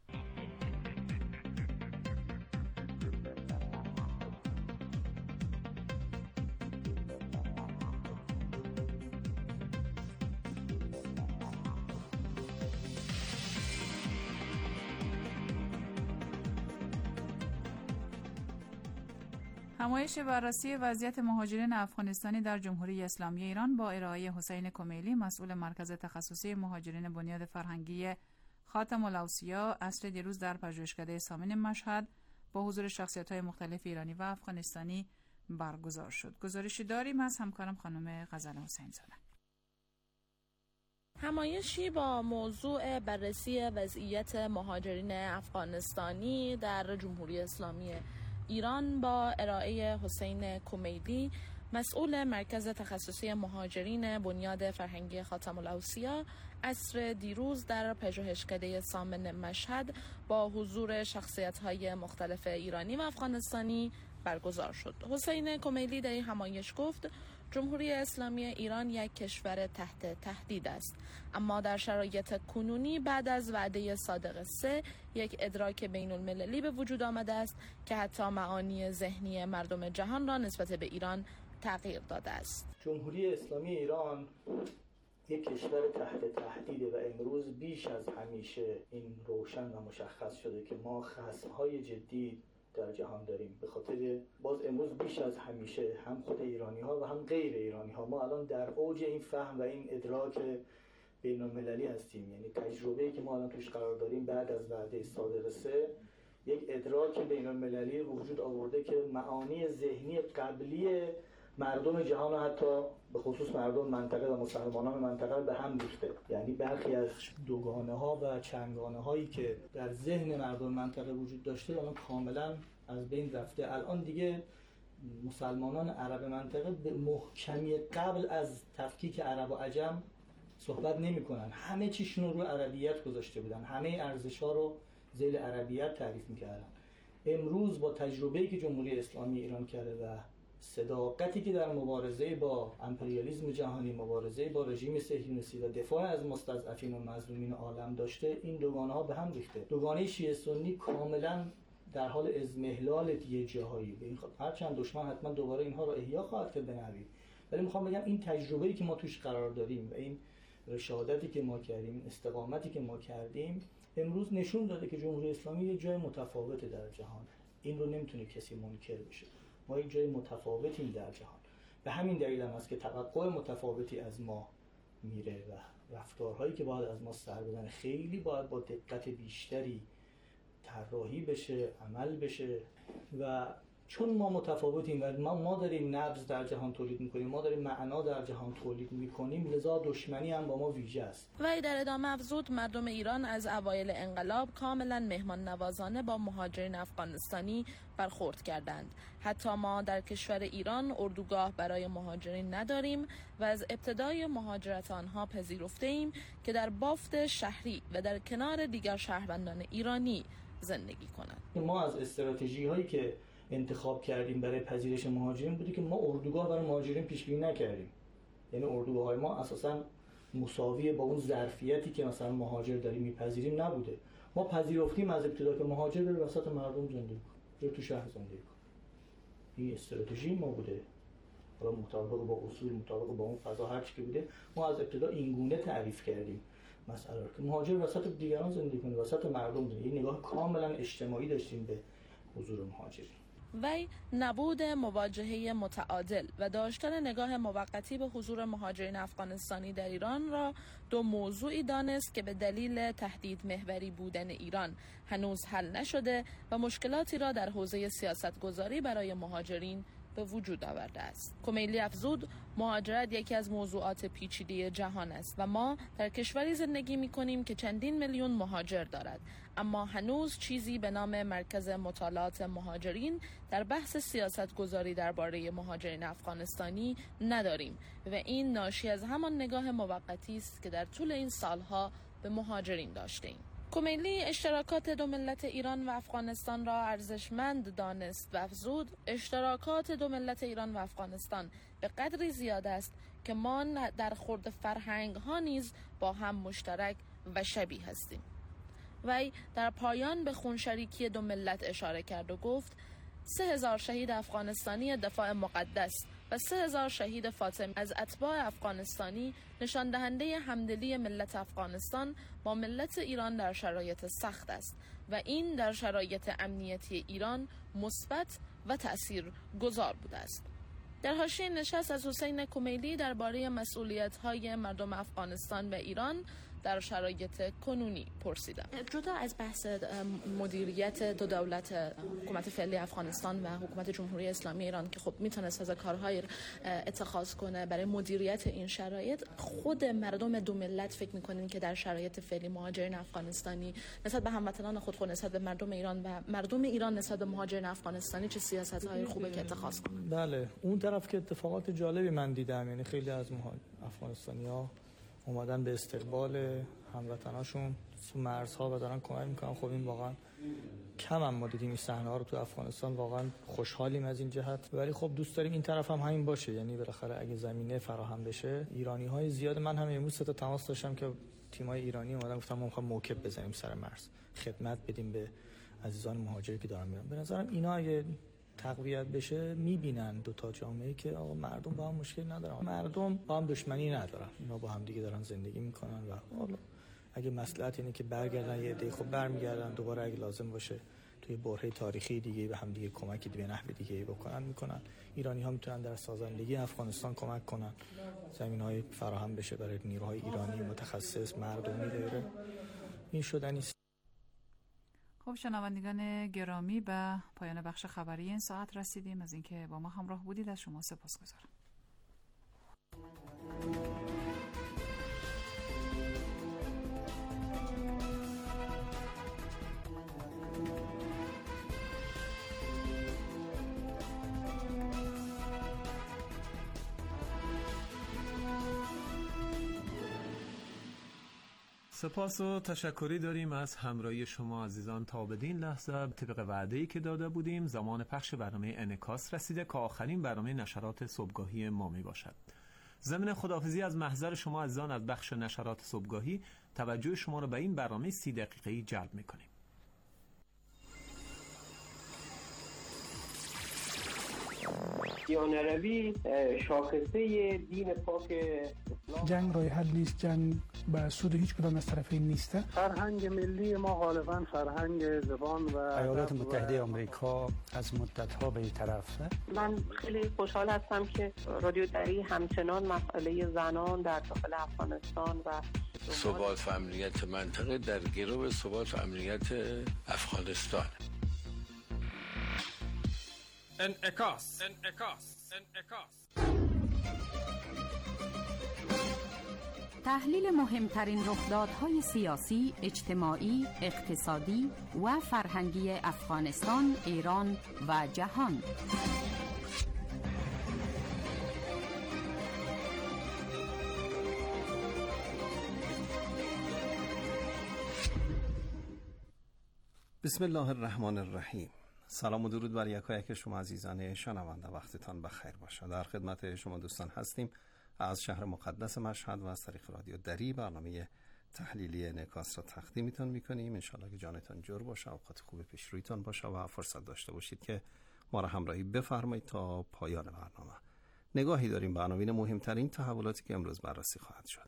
نمایش بررسی وضعیت مهاجرین افغانستانی در جمهوری اسلامی ایران با ارائه حسین کمیلی، مسئول مرکز تخصصی مهاجرین بنیاد فرهنگی خاتم الاوصیا، عصر دیروز در پژوهشکده سامین مشهد با حضور شخصیت‌های مختلف ایرانی و افغانستانی برگزار شد. گزارشی داریم از همکارم خانم غزل حسین زاده. همایشی با موضوع بررسی وضعیت مهاجرین افغانستانی در جمهوری اسلامی ایران با ارائه حسین کمیلی، مسئول مرکز تخصصی مهاجرین بنیاد فرهنگی خاتم الاوصیا، عصر دیروز در پژوهشکده سامن مشهد با حضور شخصیت‌های مختلف ایرانی و افغانستانی برگزار شد. حسین کمیلی در این همایش گفت جمهوری اسلامی ایران یک کشور تحت تهدید است، اما در شرایط کنونی بعد از وعده صادق 3 یک ادراک بین المللی به وجود آمده است که حتی معانی ذهنی مردم جهان را نسبت به ایران تغییر داده است. جمهوری اسلامی ایران یک کشور تحت تهدیده و امروز بیش از همیشه این روشن و مشخص شده که ما خصم‌های جدی در جهان داریم. به خاطر باز امروز بیش از همیشه هم خود ایرانی‌ها و هم غیر ایرانی‌ها ما الان در اوج این فهم و این ادراک بین‌المللی هستیم. یعنی تجربه‌ای که ما الان توش قرار داریم بعد از وعده صادق 3 یک ادراک بین‌المللی وجود آورده که معانی ذهنی قبلی مردم جهان و حتی به خصوص مردم منطقه و مسلمانان منطقه به هم ریخته. یعنی برخی از دوگانه‌ها و چندگانه‌هایی که در ذهن مردم منطقه وجود داشته الان کاملا از بین رفته. الان دیگه مسلمانان عرب منطقه به محکمی قبل از تفکیک عرب و عجم صحبت نمی‌کنن. همه چیشون رو عربیت گذاشته بودن. همه ارزش‌ها رو ذیل عربیت تعریف می‌کردن. امروز با تجربه‌ای که جمهوری اسلامی ایران کرده و صداقتی که در مبارزه با امپریالیسم جهانی، مبارزه با رژیم صهیونیستی و دفاع از مستضعفین و مظلومین عالم داشته، این دوگانه‌ها به هم ریخته. دوگانه شیعه سنی کاملا در حال اضمحلال دیگه جاهایی. به این هرچند دشمن حتما دوباره اینها رو احیا خواهد کرد به نوی، ولی میخوام بگم این تجربه‌ای که ما توش قرار داریم و این رشادتی که ما کردیم، استقامتی که ما کردیم، امروز نشون داده که جمهوری اسلامی یه جای متفاوته در جهان. این رو نمیتونه کسی منکر بشه. ما یک جای متفاوتیم در جهان. به همین دلیل هم است که توقع متفاوتی از ما میره و رفتارهایی که باید از ما سر بزنه خیلی باید با دقت بیشتری طراحی بشه، عمل بشه. و چون ما متفاوتیم و ما داریم نبض در جهان تولید میکنیم، ما داریم معنا در جهان تولید میکنیم، لذا دشمنی هم با ما ویژه است. و در ادامه افزود مردم ایران از اوایل انقلاب کاملا مهمان نوازانه با مهاجرین افغانستانی برخورد کردند. حتی ما در کشور ایران اردوگاه برای مهاجرین نداریم و از ابتدای مهاجرت آنها پذیرفته ایم که در بافت شهری و در کنار دیگر شهروندان ایرانی زندگی کنند. ما از استراتژی هایی که انتخاب کردیم برای پذیرش مهاجرین بودی که ما اردوگاه برای مهاجرین پیش بینی نکردیم. یعنی اردوگاه‌های ما اساساً مساوی با اون ظرفیتی که مثلا مهاجر داریم میپذیریم نبوده. ما پذیرفتیم از ابتدا که مهاجر بره وسط مردم زندگی کنه، تو شهر زندگی کنه. این استراتژی ما بوده. حالا مطابق با اصول، مطابق با اون فضا هر چی که بوده، ما از ابتدا این گونه تعریف کردیم مسئله رو که مهاجر وسط دیگران زندگی کنه، وسط مردم زندگی. این نگاه کاملا اجتماعی داشتیم به حضور مهاجرین. وی نبود مواجهه متعادل و داشتن نگاه موقتی به حضور مهاجرین افغانستانی در ایران را دو موضوعی دانست که به دلیل تهدید محوری بودن ایران هنوز حل نشده و مشکلاتی را در حوزه سیاستگذاری برای مهاجرین به وجود آورده است. کمیلی افزود مهاجرت یکی از موضوعات پیچیده جهان است و ما در کشوری زندگی می‌کنیم که چندین میلیون مهاجر دارد، اما هنوز چیزی به نام مرکز مطالعات مهاجرین در بحث سیاستگذاری درباره مهاجرین افغانستانی نداریم و این ناشی از همان نگاه موقتی است که در طول این سالها به مهاجرین داشتیم. کمیلی اشتراکات دو ملت ایران و افغانستان را ارزشمند دانست و افزود اشتراکات دو ملت ایران و افغانستان به قدری زیاد است که ما در خورد فرهنگ ها نیز با هم مشترک و شبیه هستیم. وی در پایان به خونشریکی دو ملت اشاره کرد و گفت 3000 شهید افغانستانی دفاع مقدس و 3000 شهید فاطمی از اتباع افغانستانی نشان دهنده همدلی ملت افغانستان با ملت ایران در شرایط سخت است و این در شرایط امنیتی ایران مثبت و تأثیرگذار بوده است. در حاشیه نشست از حسین کمیلی درباره مسئولیت‌های مردم افغانستان و ایران در شرایط کنونی پرسیدم. جدا از بحث مدیریت دو دولت، حکومت فعلی افغانستان و حکومت جمهوری اسلامی ایران که خب میتونست از کارهای اتخاذ کنه برای مدیریت این شرایط، خود مردم دو ملت فکر میکنین که در شرایط فعلی مهاجرین افغانستانی نسبت به هموطنان خود نسبت به مردم ایران و مردم ایران نسبت به مهاجرین افغانستانی چه سیاست‌های خوبه که اتخاذ کنن؟ بله، اون طرف که اتفاقات جالبی من دیدم، یعنی خیلی از افغانستانی‌ها اومدن به استقبال هموطناشون تو مرزها و دارن کمک میکنن. خب این واقعا کم هم ما دیدیم این صحنه‌ها رو تو افغانستان، واقعا خوشحالیم از این جهت. ولی خب دوست داریم این طرف هم همین باشه، یعنی بالاخره اگه زمینه فراهم بشه، ایرانی‌های زیاد. من هم امروز 3 تا تماس داشتم که تیم‌های ایرانی اومدن گفتم ما می‌خوایم موکب بزنیم سر مرز، خدمت بدیم به عزیزان مهاجری که دارن میرن. به نظرم اینا اگه تقویت بشه میبینن دو تا جامعه که آقا مردم با هم مشکل ندارن، مردم با هم دشمنی ندارن، اینا با هم دیگه دارن زندگی میکنن و حالا اگه مصلحت اینه که برگردن یه عده خب برمیگردن، دوباره اگه لازم باشه توی برهه تاریخی دیگه به هم دیگه کمکی به نحو دیگه بکنن میکنن. ایرانی ها میتونن در سازندگی افغانستان کمک کنن، زمینهای فراهم بشه برای نیروهای ایرانی متخصص مردمی غیره. این شدنی. خب شنوندگان گرامی، به پایان بخش خبری این ساعت رسیدیم. از اینکه با ما همراه بودید از شما سپاسگزارم. سپاس و تشکری داریم از همراهی شما عزیزان. تا بدین لحظه طبق وعده‌ای که داده بودیم زمان پخش برنامه انعکاس رسیده که آخرین برنامه نشرات صبحگاهی ما می باشد. ضمن خداحافظی از محضر شما عزیزان از بخش نشرات صبحگاهی، توجه شما را به این برنامه 30 دقیقه‌ای جلب می‌کنیم. دیانروی شاخصه دین پاک اسلام. جنگ راه حل نیست، جنگ به سود هیچ کدام از طرفین نیست. فرهنگ ملی ما غالبا فرهنگ زبان و ایالات متحده آمریکا از مدت‌ها به این طرفه. من خیلی خوشحال هستم که رادیو دری همچنان مسئله زنان در داخل افغانستان و ثبات و امنیت منطقه در گرو ثبات و امنیت افغانستان. انعکاس. تحلیل مهمترین رخدادهای سیاسی، اجتماعی، اقتصادی و فرهنگی افغانستان، ایران و جهان. بسم الله الرحمن الرحیم. سلام و درود بر یکایک شما عزیزان شنونده، وقتتان بخیر باشد. در خدمت شما دوستان هستیم از شهر مقدس مشهد و از طریق رادیو دری برنامه تحلیلی انعکاس را تقدیمتان میکنیم. انشالله که جانتان جور باشه، اوقات خوب پیش رویتان باشه و فرصت داشته باشید که ما را همراهی بفرمایید تا پایان برنامه. نگاهی داریم به عناوین مهمترین تحولاتی که امروز بررسی خواهد شد.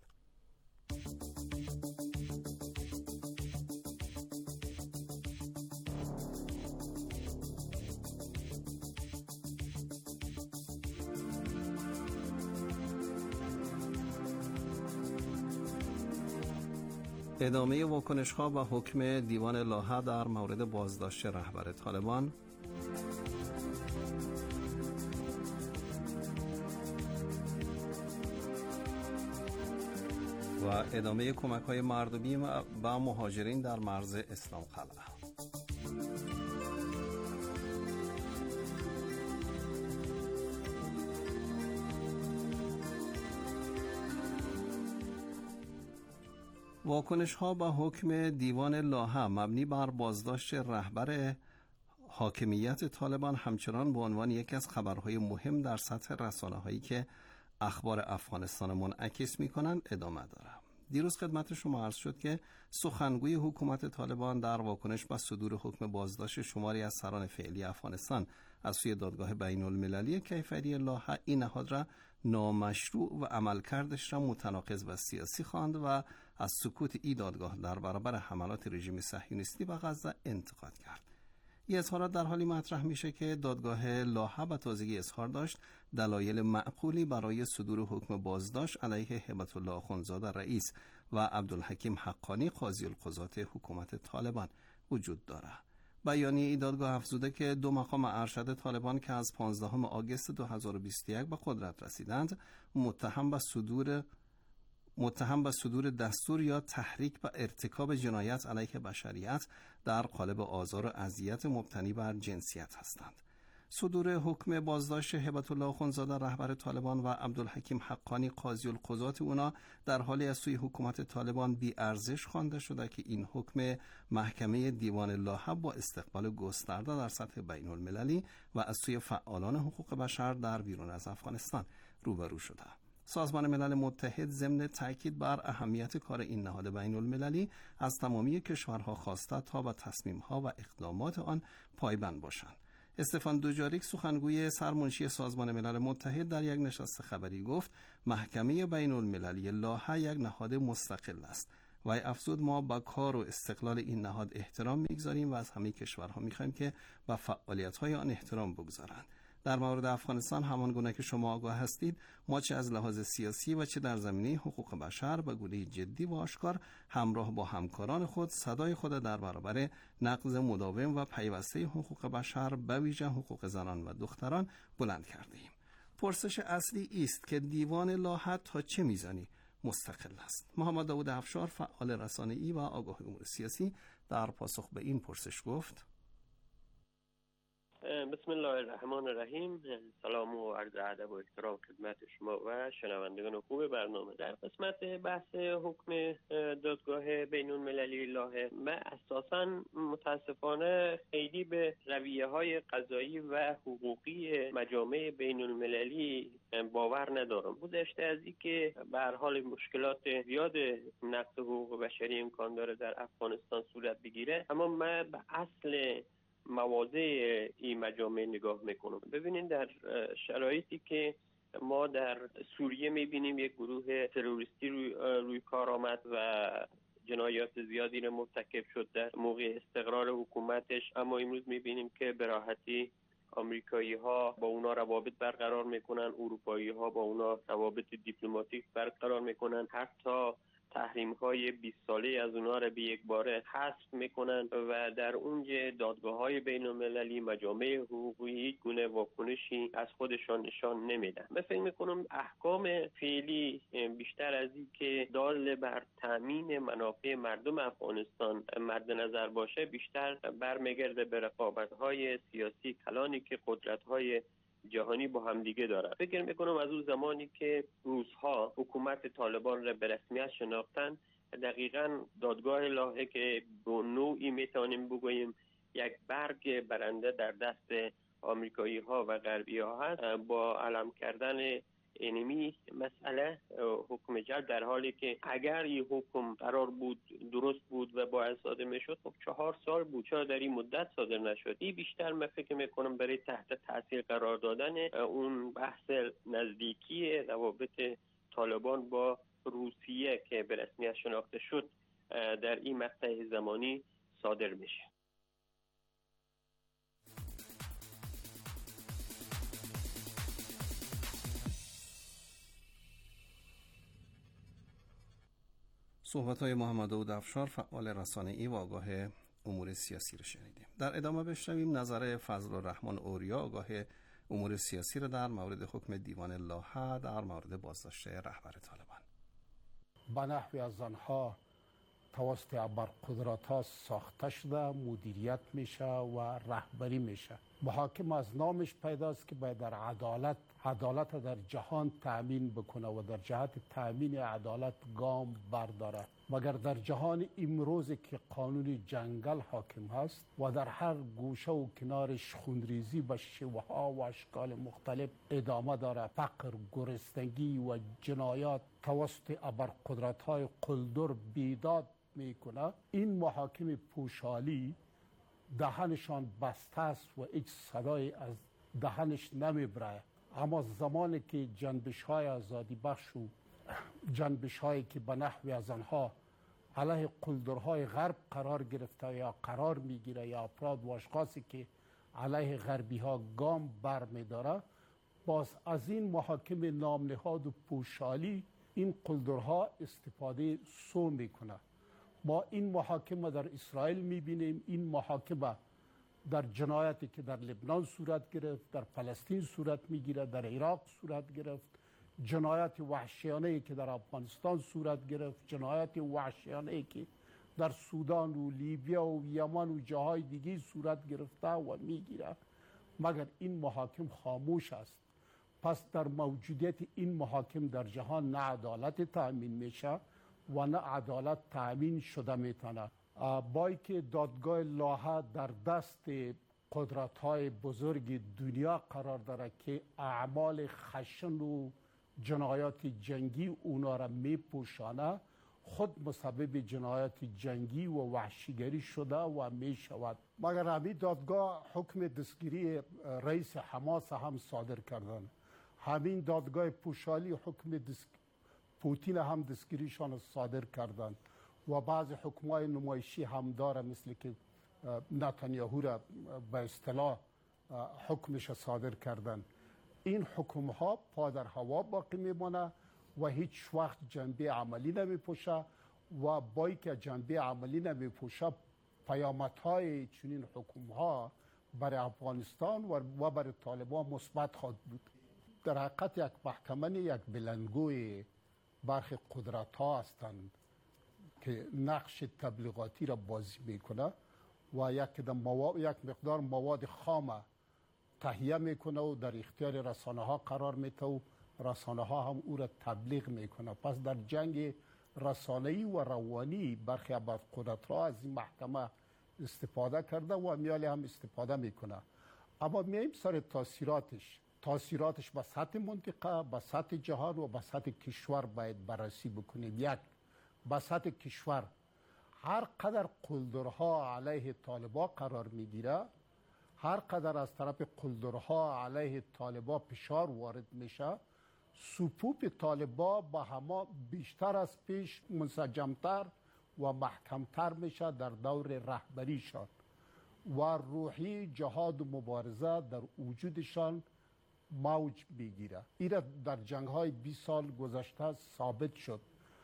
ادامه واکنش‌ها و حکم دیوان لاهه در مورد بازداشت رهبر طالبان، و ادامه کمک‌های مردمی و مهاجرین در مرز اسلام قلعه. واکنش‌ها به حکم دیوان لاهه مبنی بر بازداشت رهبر حاکمیت طالبان همچنان به عنوان یکی از خبرهای مهم در سطح رسانه‌هایی که اخبار افغانستان منعکس می‌کنند ادامه دارد. دیروز خدمت شما عرض شد که سخنگوی حکومت طالبان در واکنش به صدور حکم بازداشت شماری از سران فعلی افغانستان از سوی دادگاه بین‌المللی کیفری لاهه این نهاد را نامشروع و عملکردش را متناقض و سیاسی خواند و از سکوت این دادگاه در برابر حملات رژیم صهیونیستی به غزه انتقاد کرد. این اظهارات در حالی مطرح میشه که دادگاه لاحه به تازگی اظهار داشت دلایل معقولی برای صدور حکم بازداشت علیه هبت الله آخوندزاده رئیس و عبدالحکیم حقانی قاضی القضات حکومت طالبان وجود داره. بیانیه دادگاه افزوده که دو مقام ارشد طالبان که از 15 آگوست 2021 به قدرت رسیدند متهم به صدور دستور یا تحریک به ارتکاب جنایت علیه بشریت در قالب آزار و اذیت مبتنی بر جنسیت هستند. صدور حکم بازداشت هبت الله آخوندزاده رهبر طالبان و عبدالحکیم حقانی قاضی القضات اونا در حالی از سوی حکومت طالبان بی ارزش خوانده شده که این حکم محکمه دیوان لاحه با استقبال گسترده در سطح بین المللی و از سوی فعالان حقوق بشر در بیرون از افغانستان روبرو شده. سازمان ملل متحد ضمن تاکید بر اهمیت کار این نهاد بین المللی از تمامی کشورها خواسته تا به تصمیم‌ها و اقدامات آن پایبند باشند. استفان دوجاریک سخنگوی سرمنشی سازمان ملل متحد در یک نشست خبری گفت محکمه بین المللی لاحه یک نهاد مستقل است و افزود ما با کار و استقلال این نهاد احترام می‌گذاریم و از همه کشورها می‌خوایم که به فعالیت‌های آن احترام بگذارند. در مورد افغانستان همان گونه که شما آگاه هستید ما چه از لحاظ سیاسی و چه در زمینه حقوق بشر به گونه جدی و آشکار همراه با همکاران خود صدای خود در برابر نقض مداوم و پیوسته حقوق بشر به ویژه حقوق زنان و دختران بلند کردیم. پرسش اصلی است که دیوان لاحه تا چه میزانی مستقل است. محمد داود افشار فعال رسانه‌ای و آگاه امور سیاسی در پاسخ به این پرسش گفت: بسم الله الرحمن الرحیم. سلام و عرض ادب و احترام خدمت شما و شنوندگان خوب برنامه. در قسمت بحث حکم دادگاه بین المللی لاحه من اساساً متاسفانه خیلی به رویه های قضایی و حقوقی مجامع بین المللی باور ندارم. گذشته از این که به هر حال مشکلات زیاد نقض حقوق بشری امکان داره در افغانستان صورت بگیره، اما من به اصل مواضع این مجامع نگاه میکنم. ببینید در شرایطی که ما در سوریه میبینیم یک گروه تروریستی روی کار آمد و جنایات زیادی را مرتکب شد در موقع استقرار حکومتش، اما امروز میبینیم که به راحتی آمریکایی ها با اونا روابط برقرار میکنن، اروپایی ها با اونا روابط دیپلماتیک برقرار میکنن، حتی تحریم های 20 ساله از اونها را به یک باره حذف میکنن و در اونجا دادگاه های بین المللی مجامع حقوقی هیچ گونه واکنشی از خودشان نشان نمیدن. من فکر میکنم احکام فعلی بیشتر از این که دال بر تامین منافع مردم افغانستان مد نظر باشه، بیشتر برمیگرده به رقابت های سیاسی کلانی که قدرت های جهانی با هم دیگه دارن. فکر میکنم از اون زمانی که روس‌ها حکومت طالبان را به رسمیت شناختن، دقیقاً دادگاه لاحه که به نوعی میتونیم بگوییم یک برگ برنده در دست آمریکایی ها و غربی ها هست، با علم کردن اینمی مسئله حکم جلب، در حالی که اگر این حکم قرار بود درست بود و باید صادر میشد خب 4 سال بود، چرا در این مدت صادر نشد؟ این بیشتر من فکر میکنم برای تحت تاثیر قرار دادن اون بحث نزدیکی روابط طالبان با روسیه که به رسمیت شناخته شد در این مقطع زمانی صادر میشه. صحبت‌های محمد داود افشار فعال رسانه‌ای و آگاه امور سیاسی رو شنیدیم. در ادامه بشنویم نظر فضل الرحمن اوریا آگاه امور سیاسی رو در مورد حکم دیوان لاحه در مورد بازداشت رهبر طالبان. به نحوی از آنها توسط ابرقدرت‌ها ساخته شده، مدیریت میشه و رهبری میشه. محاکم از نامش پیداست که باید در عدالت در جهان تأمین بکنه و در جهت تأمین عدالت گام برداره. مگر در جهان امروز که قانون جنگل حاکم هست و در هر گوشه و کنارش خونریزی به شیوه‌ها و اشکال مختلف ادامه داره، فقر، گرسنگی و جنایات توسط ابرقدرت‌های قلدر بیداد میکنه، این محاکم پوشالی دهنشان بسته است و هیچ صدای از دهنش نمیبره. اما زمانی که جنبش های آزادی بخش و جنبش هایی که به نحوی از آنها علیه قلدرهای غرب قرار گرفته یا قرار میگیره یا افراد و اشخاصی که علیه غربی ها گام بر میداره، باز از این محاکم نامنهاد و پوشالی این قلدرها استفاده سو میکنه. ما این محاکمه در اسرائیل میبینیم، این محاکمه در جنایتی که در لبنان صورت گرفت، در فلسطین صورت میگیره، در عراق صورت گرفت، جنایت وحشیانه‌ای که در افغانستان صورت گرفت، جنایت وحشیانه‌ای که در سودان و لیبیا و یمن و جاهای دیگه صورت گرفته و میگیره، مگر این محاکم خاموش است. پس در موجودیت این محاکم در جهان نه عدالت تأمین میشه و نه عدالت تأمین شده میتونه. با که دادگاه لاهه در دست قدرت‌های بزرگ دنیا قرار داره که اعمال خشن و جنایات جنگی اونا را میپوشانه، خود مسبب جنایات جنگی و وحشیگری شده و میشود. مگر همین دادگاه حکم دستگیری رئیس حماس هم صادر کردن، همین دادگاه پوشالی حکم پوتین هم دستگیریشان صادر کردن و بعض حکمای نمایشی هم داره، مثل که نتانیاهو را به اصطلاح حکمش صادر کردن. این حکم ها پا در هوا باقی میمانه و هیچ وقت جنبه عملی نمیپوشه و با اینکه جنبه عملی نمیپوشه، پیامدهای چنین حکم ها برای افغانستان و برای طالبان مثبت خواهد بود. در حقیقت یک محکمه یک بلندگوی برخی قدرت ها هستند که نقش تبلیغاتی را بازی میکنه و یک مقدار مواد خام تهیه میکنه و در اختیار رسانه ها قرار میده و رسانه ها هم او را تبلیغ میکنه. پس در جنگ رسانه‌ای و روانی برخی از قدرت ها از این محکمه استفاده کرده و میالی هم استفاده میکنه. اما میایم سر تاثیراتش به سطح منطقه، به سطح جهان و به سطح کشور باید بررسی بکنیم. یک، به سطح کشور هر قدر قلدرها علیه طالبان قرار میگیره، هر قدر از طرف قلدرها علیه طالبان فشار وارد میشه، صفوف طالبان با همه بیشتر از پیش منسجمتر و محکمتر میشه در دور رهبریشان و روحی جهاد و مبارزه در وجودشان موج میگیره. این در جنگ‌های 20 سال گذشته ثابت شد.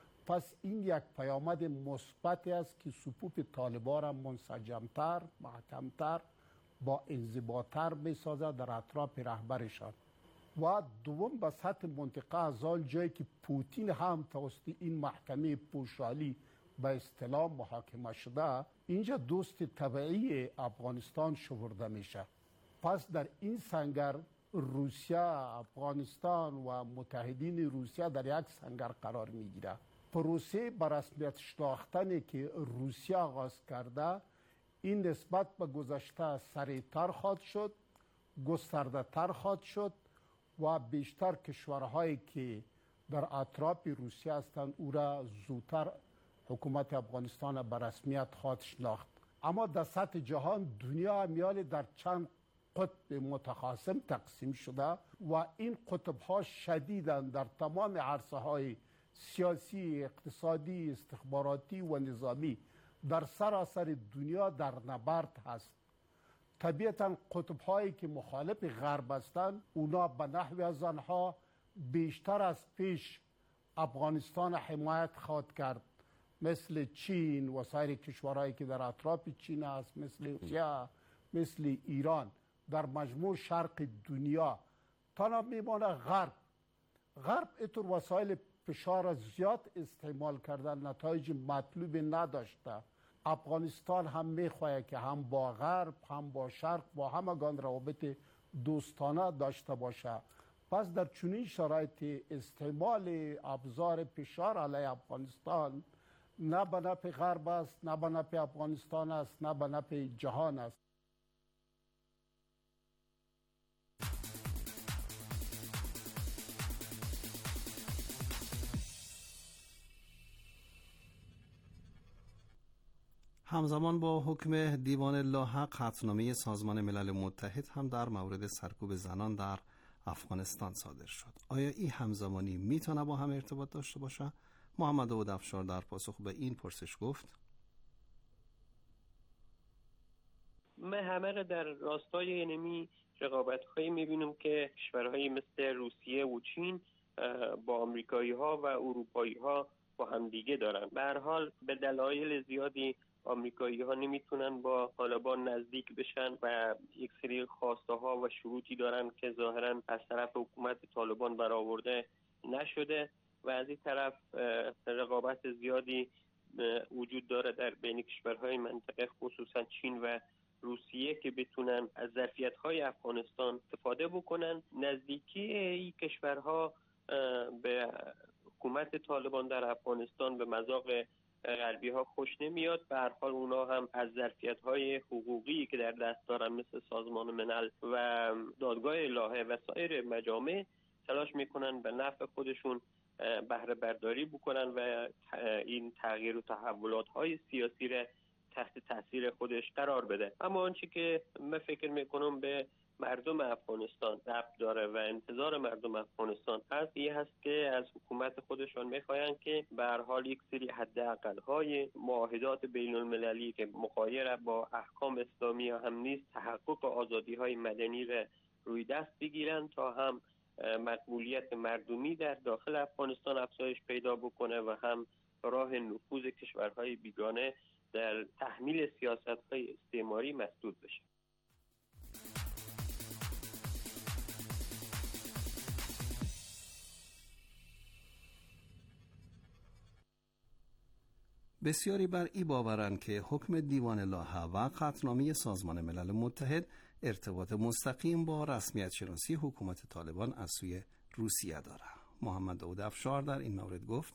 پس این یک پیامد مثبتی است که صفوف طالبان را منسجمتر، محکمتر، با انضباط‌تر میسازد در اطراف رهبرشان. و دوم، به سطح منطقه از آن جایی که پوتین هم توسط این محکمه پوشالی به اصطلاح محاکمه شده، اینجا دوست طبیعی افغانستان شمرده میشه. پس در این سنگر روسیه، افغانستان و متحدین روسیه در یک سنگر قرار میگیره. پروسه به رسمیت شناختنی که روسیه آغاز کرده، این نسبت به گذشته سریعتر خواهد شد، گسترده تر خواهد شد و بیشتر کشورهایی که در اطراف روسیه هستند او را زودتر حکومت افغانستان به رسمیت خواهد شناخت. اما در سطح جهان دنیا میال در چند قطب متخاصم تقسیم شده و این قطب ها شدیدن در تمام عرصه های سیاسی، اقتصادی، استخباراتی و نظامی در سراسر دنیا در نبرد هست. طبیعتا قطب هایی که مخالف غرب هستند، اونا به نحو از آنها بیشتر از پیش افغانستان حمایت خواهد کرد، مثل چین و سایر کشورهایی که در اطراف چین است، مثل روسیه، مثل ایران. در مجموع شرق دنیا تنها میمانه غرب اینطور وسایل فشار زیاد استعمال کردن نتایج مطلوب نداشته. افغانستان هم میخواهد که هم با غرب هم با شرق با همگان روابط دوستانه داشته باشه. پس در چنین شرایط استعمال ابزار فشار علیه افغانستان نه به نفع غرب است، نه به نفع افغانستان است، نه به نفع جهان است. همزمان با حکم دیوان لاحق، قطعنامه سازمان ملل متحد هم در مورد سرکوب زنان در افغانستان صادر شد. آیا این همزمانی میتونه با هم ارتباط داشته باشه؟ محمد داود افشار در پاسخ به این پرسش گفت: من همه را در راستای اینمی رقابت‌هایی می‌بینم که کشورهایی مثل روسیه و چین با آمریکایی‌ها و اروپایی‌ها با هم دیگه دارن. به هر حال به دلایل زیادی آمریکایی‌ها نمیتونن با طالبان نزدیک بشن و یک سری خواسته‌ها و شروطی دارن که ظاهراً از طرف حکومت طالبان برآورده نشده و از این طرف رقابت زیادی وجود داره در بین کشورهای منطقه، خصوصا چین و روسیه، که بتونن از ظرفیت‌های افغانستان استفاده بکنن. نزدیکی این کشورها به حکومت طالبان در افغانستان به مذاق غربی‌ها خوش نمیاد. به هر حال اونا هم از ظرفیت‌های حقوقی که در دست دارن مثل سازمان ملل و دادگاه الهه و سایر مجامع تلاش میکنن به نفع خودشون بهره برداری بکنن و این تغییر و تحولات‌های سیاسی را تحت تاثیر خودش قرار بده. اما آنچه که من فکر میکنم به مردم افغانستان ربط داره و انتظار مردم افغانستان هست، این هست که از حکومت خودشان میخواین که به هر حال یک سری حداقل‌های معاهدات بین المللی که مغایر با احکام اسلامی هم نیست، تحقق آزادی‌های مدنی را روی دست بگیرن تا هم مقبولیت مردمی در داخل افغانستان افزایش پیدا بکنه و هم راه نفوذ کشورهای بیگانه در تحمیل سیاست‌های استعماری مسدود بشه. بسیاری بر این باورند که حکم دیوان لاهه و قطعنامه سازمان ملل متحد ارتباط مستقیم با رسمیت شناسی حکومت طالبان از سوی روسیه دارد. محمد داود افشار در این مورد گفت: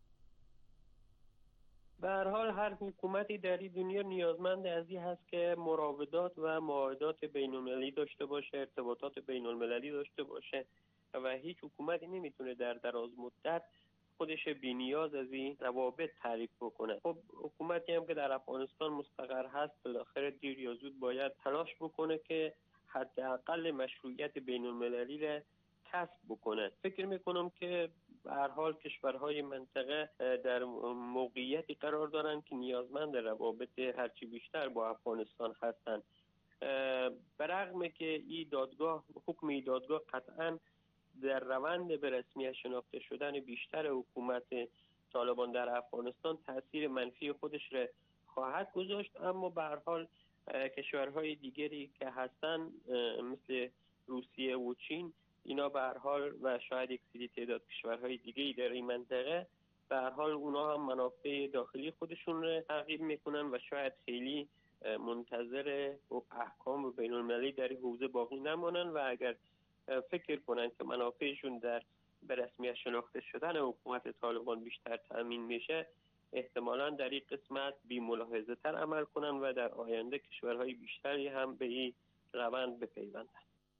به هر حال هر حکومتی در این دنیا نیازمند از این هست که مراودات و معاهدات بین‌المللی داشته باشه، ارتباطات بین‌المللی داشته باشه و هیچ حکومتی نمیتونه در دراز مدت خودش بی نیاز از این روابط تعریف بکنه. خب حکومتی هم که در افغانستان مستقر هست بالاخره دیر یا زود باید تلاش بکنه که حداقل مشروعیت بین‌المللی را کسب بکنه. فکر میکنم که به هر حال کشورهای منطقه در موقعیتی قرار دارن که نیازمند روابط هرچی بیشتر با افغانستان هستند. برغم که این دادگاه، حکم این دادگاه قطعاً در روند به رسمیت شناخته شدن بیشتر حکومت طالبان در افغانستان تأثیر منفی خودش را خواهد گذاشت، اما به هر حال کشورهای دیگری که هستن مثل روسیه و چین، اینا به هر حال و شاید یک سری تعداد کشورهای دیگه‌ای در این منطقه، به هر حال اونا هم منافع داخلی خودشون رو تعقیب میکنن و شاید خیلی منتظر احکام بین‌المللی در حوزه باقی نمانن و اگر فکر کنن که منافعشون در به رسمیت شناخته شدن حکومت طالبان بیشتر تأمین میشه، احتمالاً در این قسمت بی ملاحظه تر عمل کنن و در آینده کشورهای بیشتری هم به این روند بپیوندن.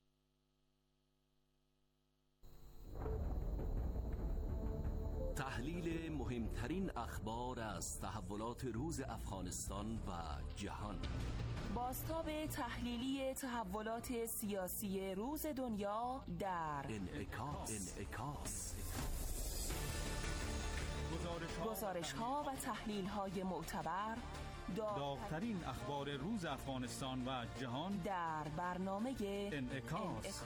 تحلیل مهمترین اخبار از تحولات روز افغانستان و جهان. بازتاب تحلیلی تحولات سیاسی روز دنیا در انعکاس. گزارش‌ها و تحلیل‌های معتبر، داغ‌ترین اخبار روز افغانستان و جهان در برنامه انعکاس.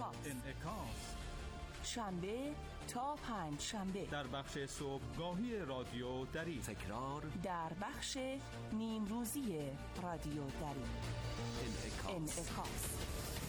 شنبه تا پنج شنبه در بخش صبحگاهی رادیو دری، تکرار در بخش نیمروزی رادیو دری. انعکاس.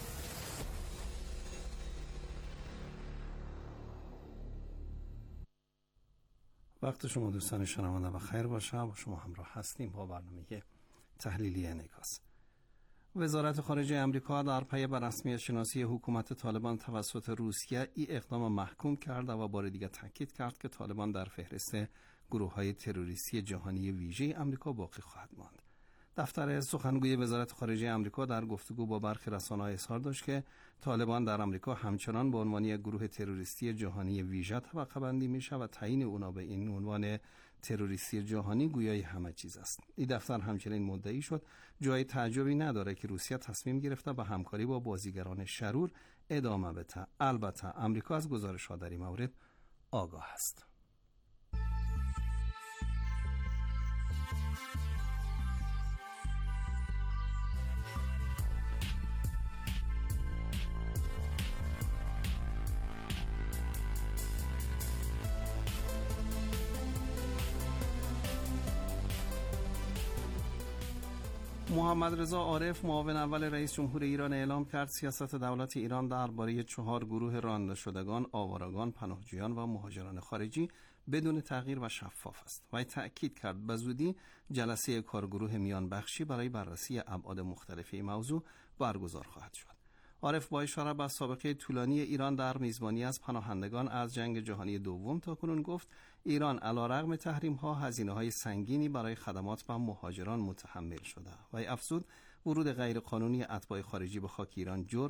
وقت شما دوستان شنونده بخیر باشه. با شما همراه هستیم با برنامه تحلیلی انعکاس. وزارت خارجه آمریکا در پی به رسمیت شناسی حکومت طالبان توسط روسیه این اقدام محکوم کرد و بار دیگر تاکید کرد که طالبان در فهرست گروه‌های تروریستی جهانی ویژه آمریکا باقی خواهد ماند. دفتر سخنگوی وزارت خارجه آمریکا در گفتگو با برخی رسانه‌ها اظهار داشت که طالبان در آمریکا همچنان به عنوان یک گروه تروریستی جهانی ویژه طبقه‌بندی میشه و تعیین اونا به این عنوان تروریستی جهانی گویای همه چیز است. این دفتر همچنین مدعی شد جای تعجبی نداره که روسیه تصمیم گرفته به همکاری با بازیگران شرور ادامه بده. البته آمریکا از گزارش‌ها در این مورد آگاه است. محمد رضا عارف معاون اول رئیس جمهور ایران اعلام کرد سیاست دولت ایران درباره 4 گروه رانده شدگان، آوارگان، پناهجویان و مهاجران خارجی بدون تغییر و شفاف است. و تأکید کرد به زودی جلسه کارگروه میان بخشی برای بررسی ابعاد مختلف این موضوع برگزار خواهد شد. عارف با اشاره به سابقه طولانی ایران در میزبانی از پناهندگان از جنگ جهانی دوم تاکنون گفت ایران علیرغم تحریم‌ها هزینه‌های سنگینی برای خدمات به مهاجران متحمل شده و افزود ورود غیرقانونی اتباع خارجی به خاک ایران جرم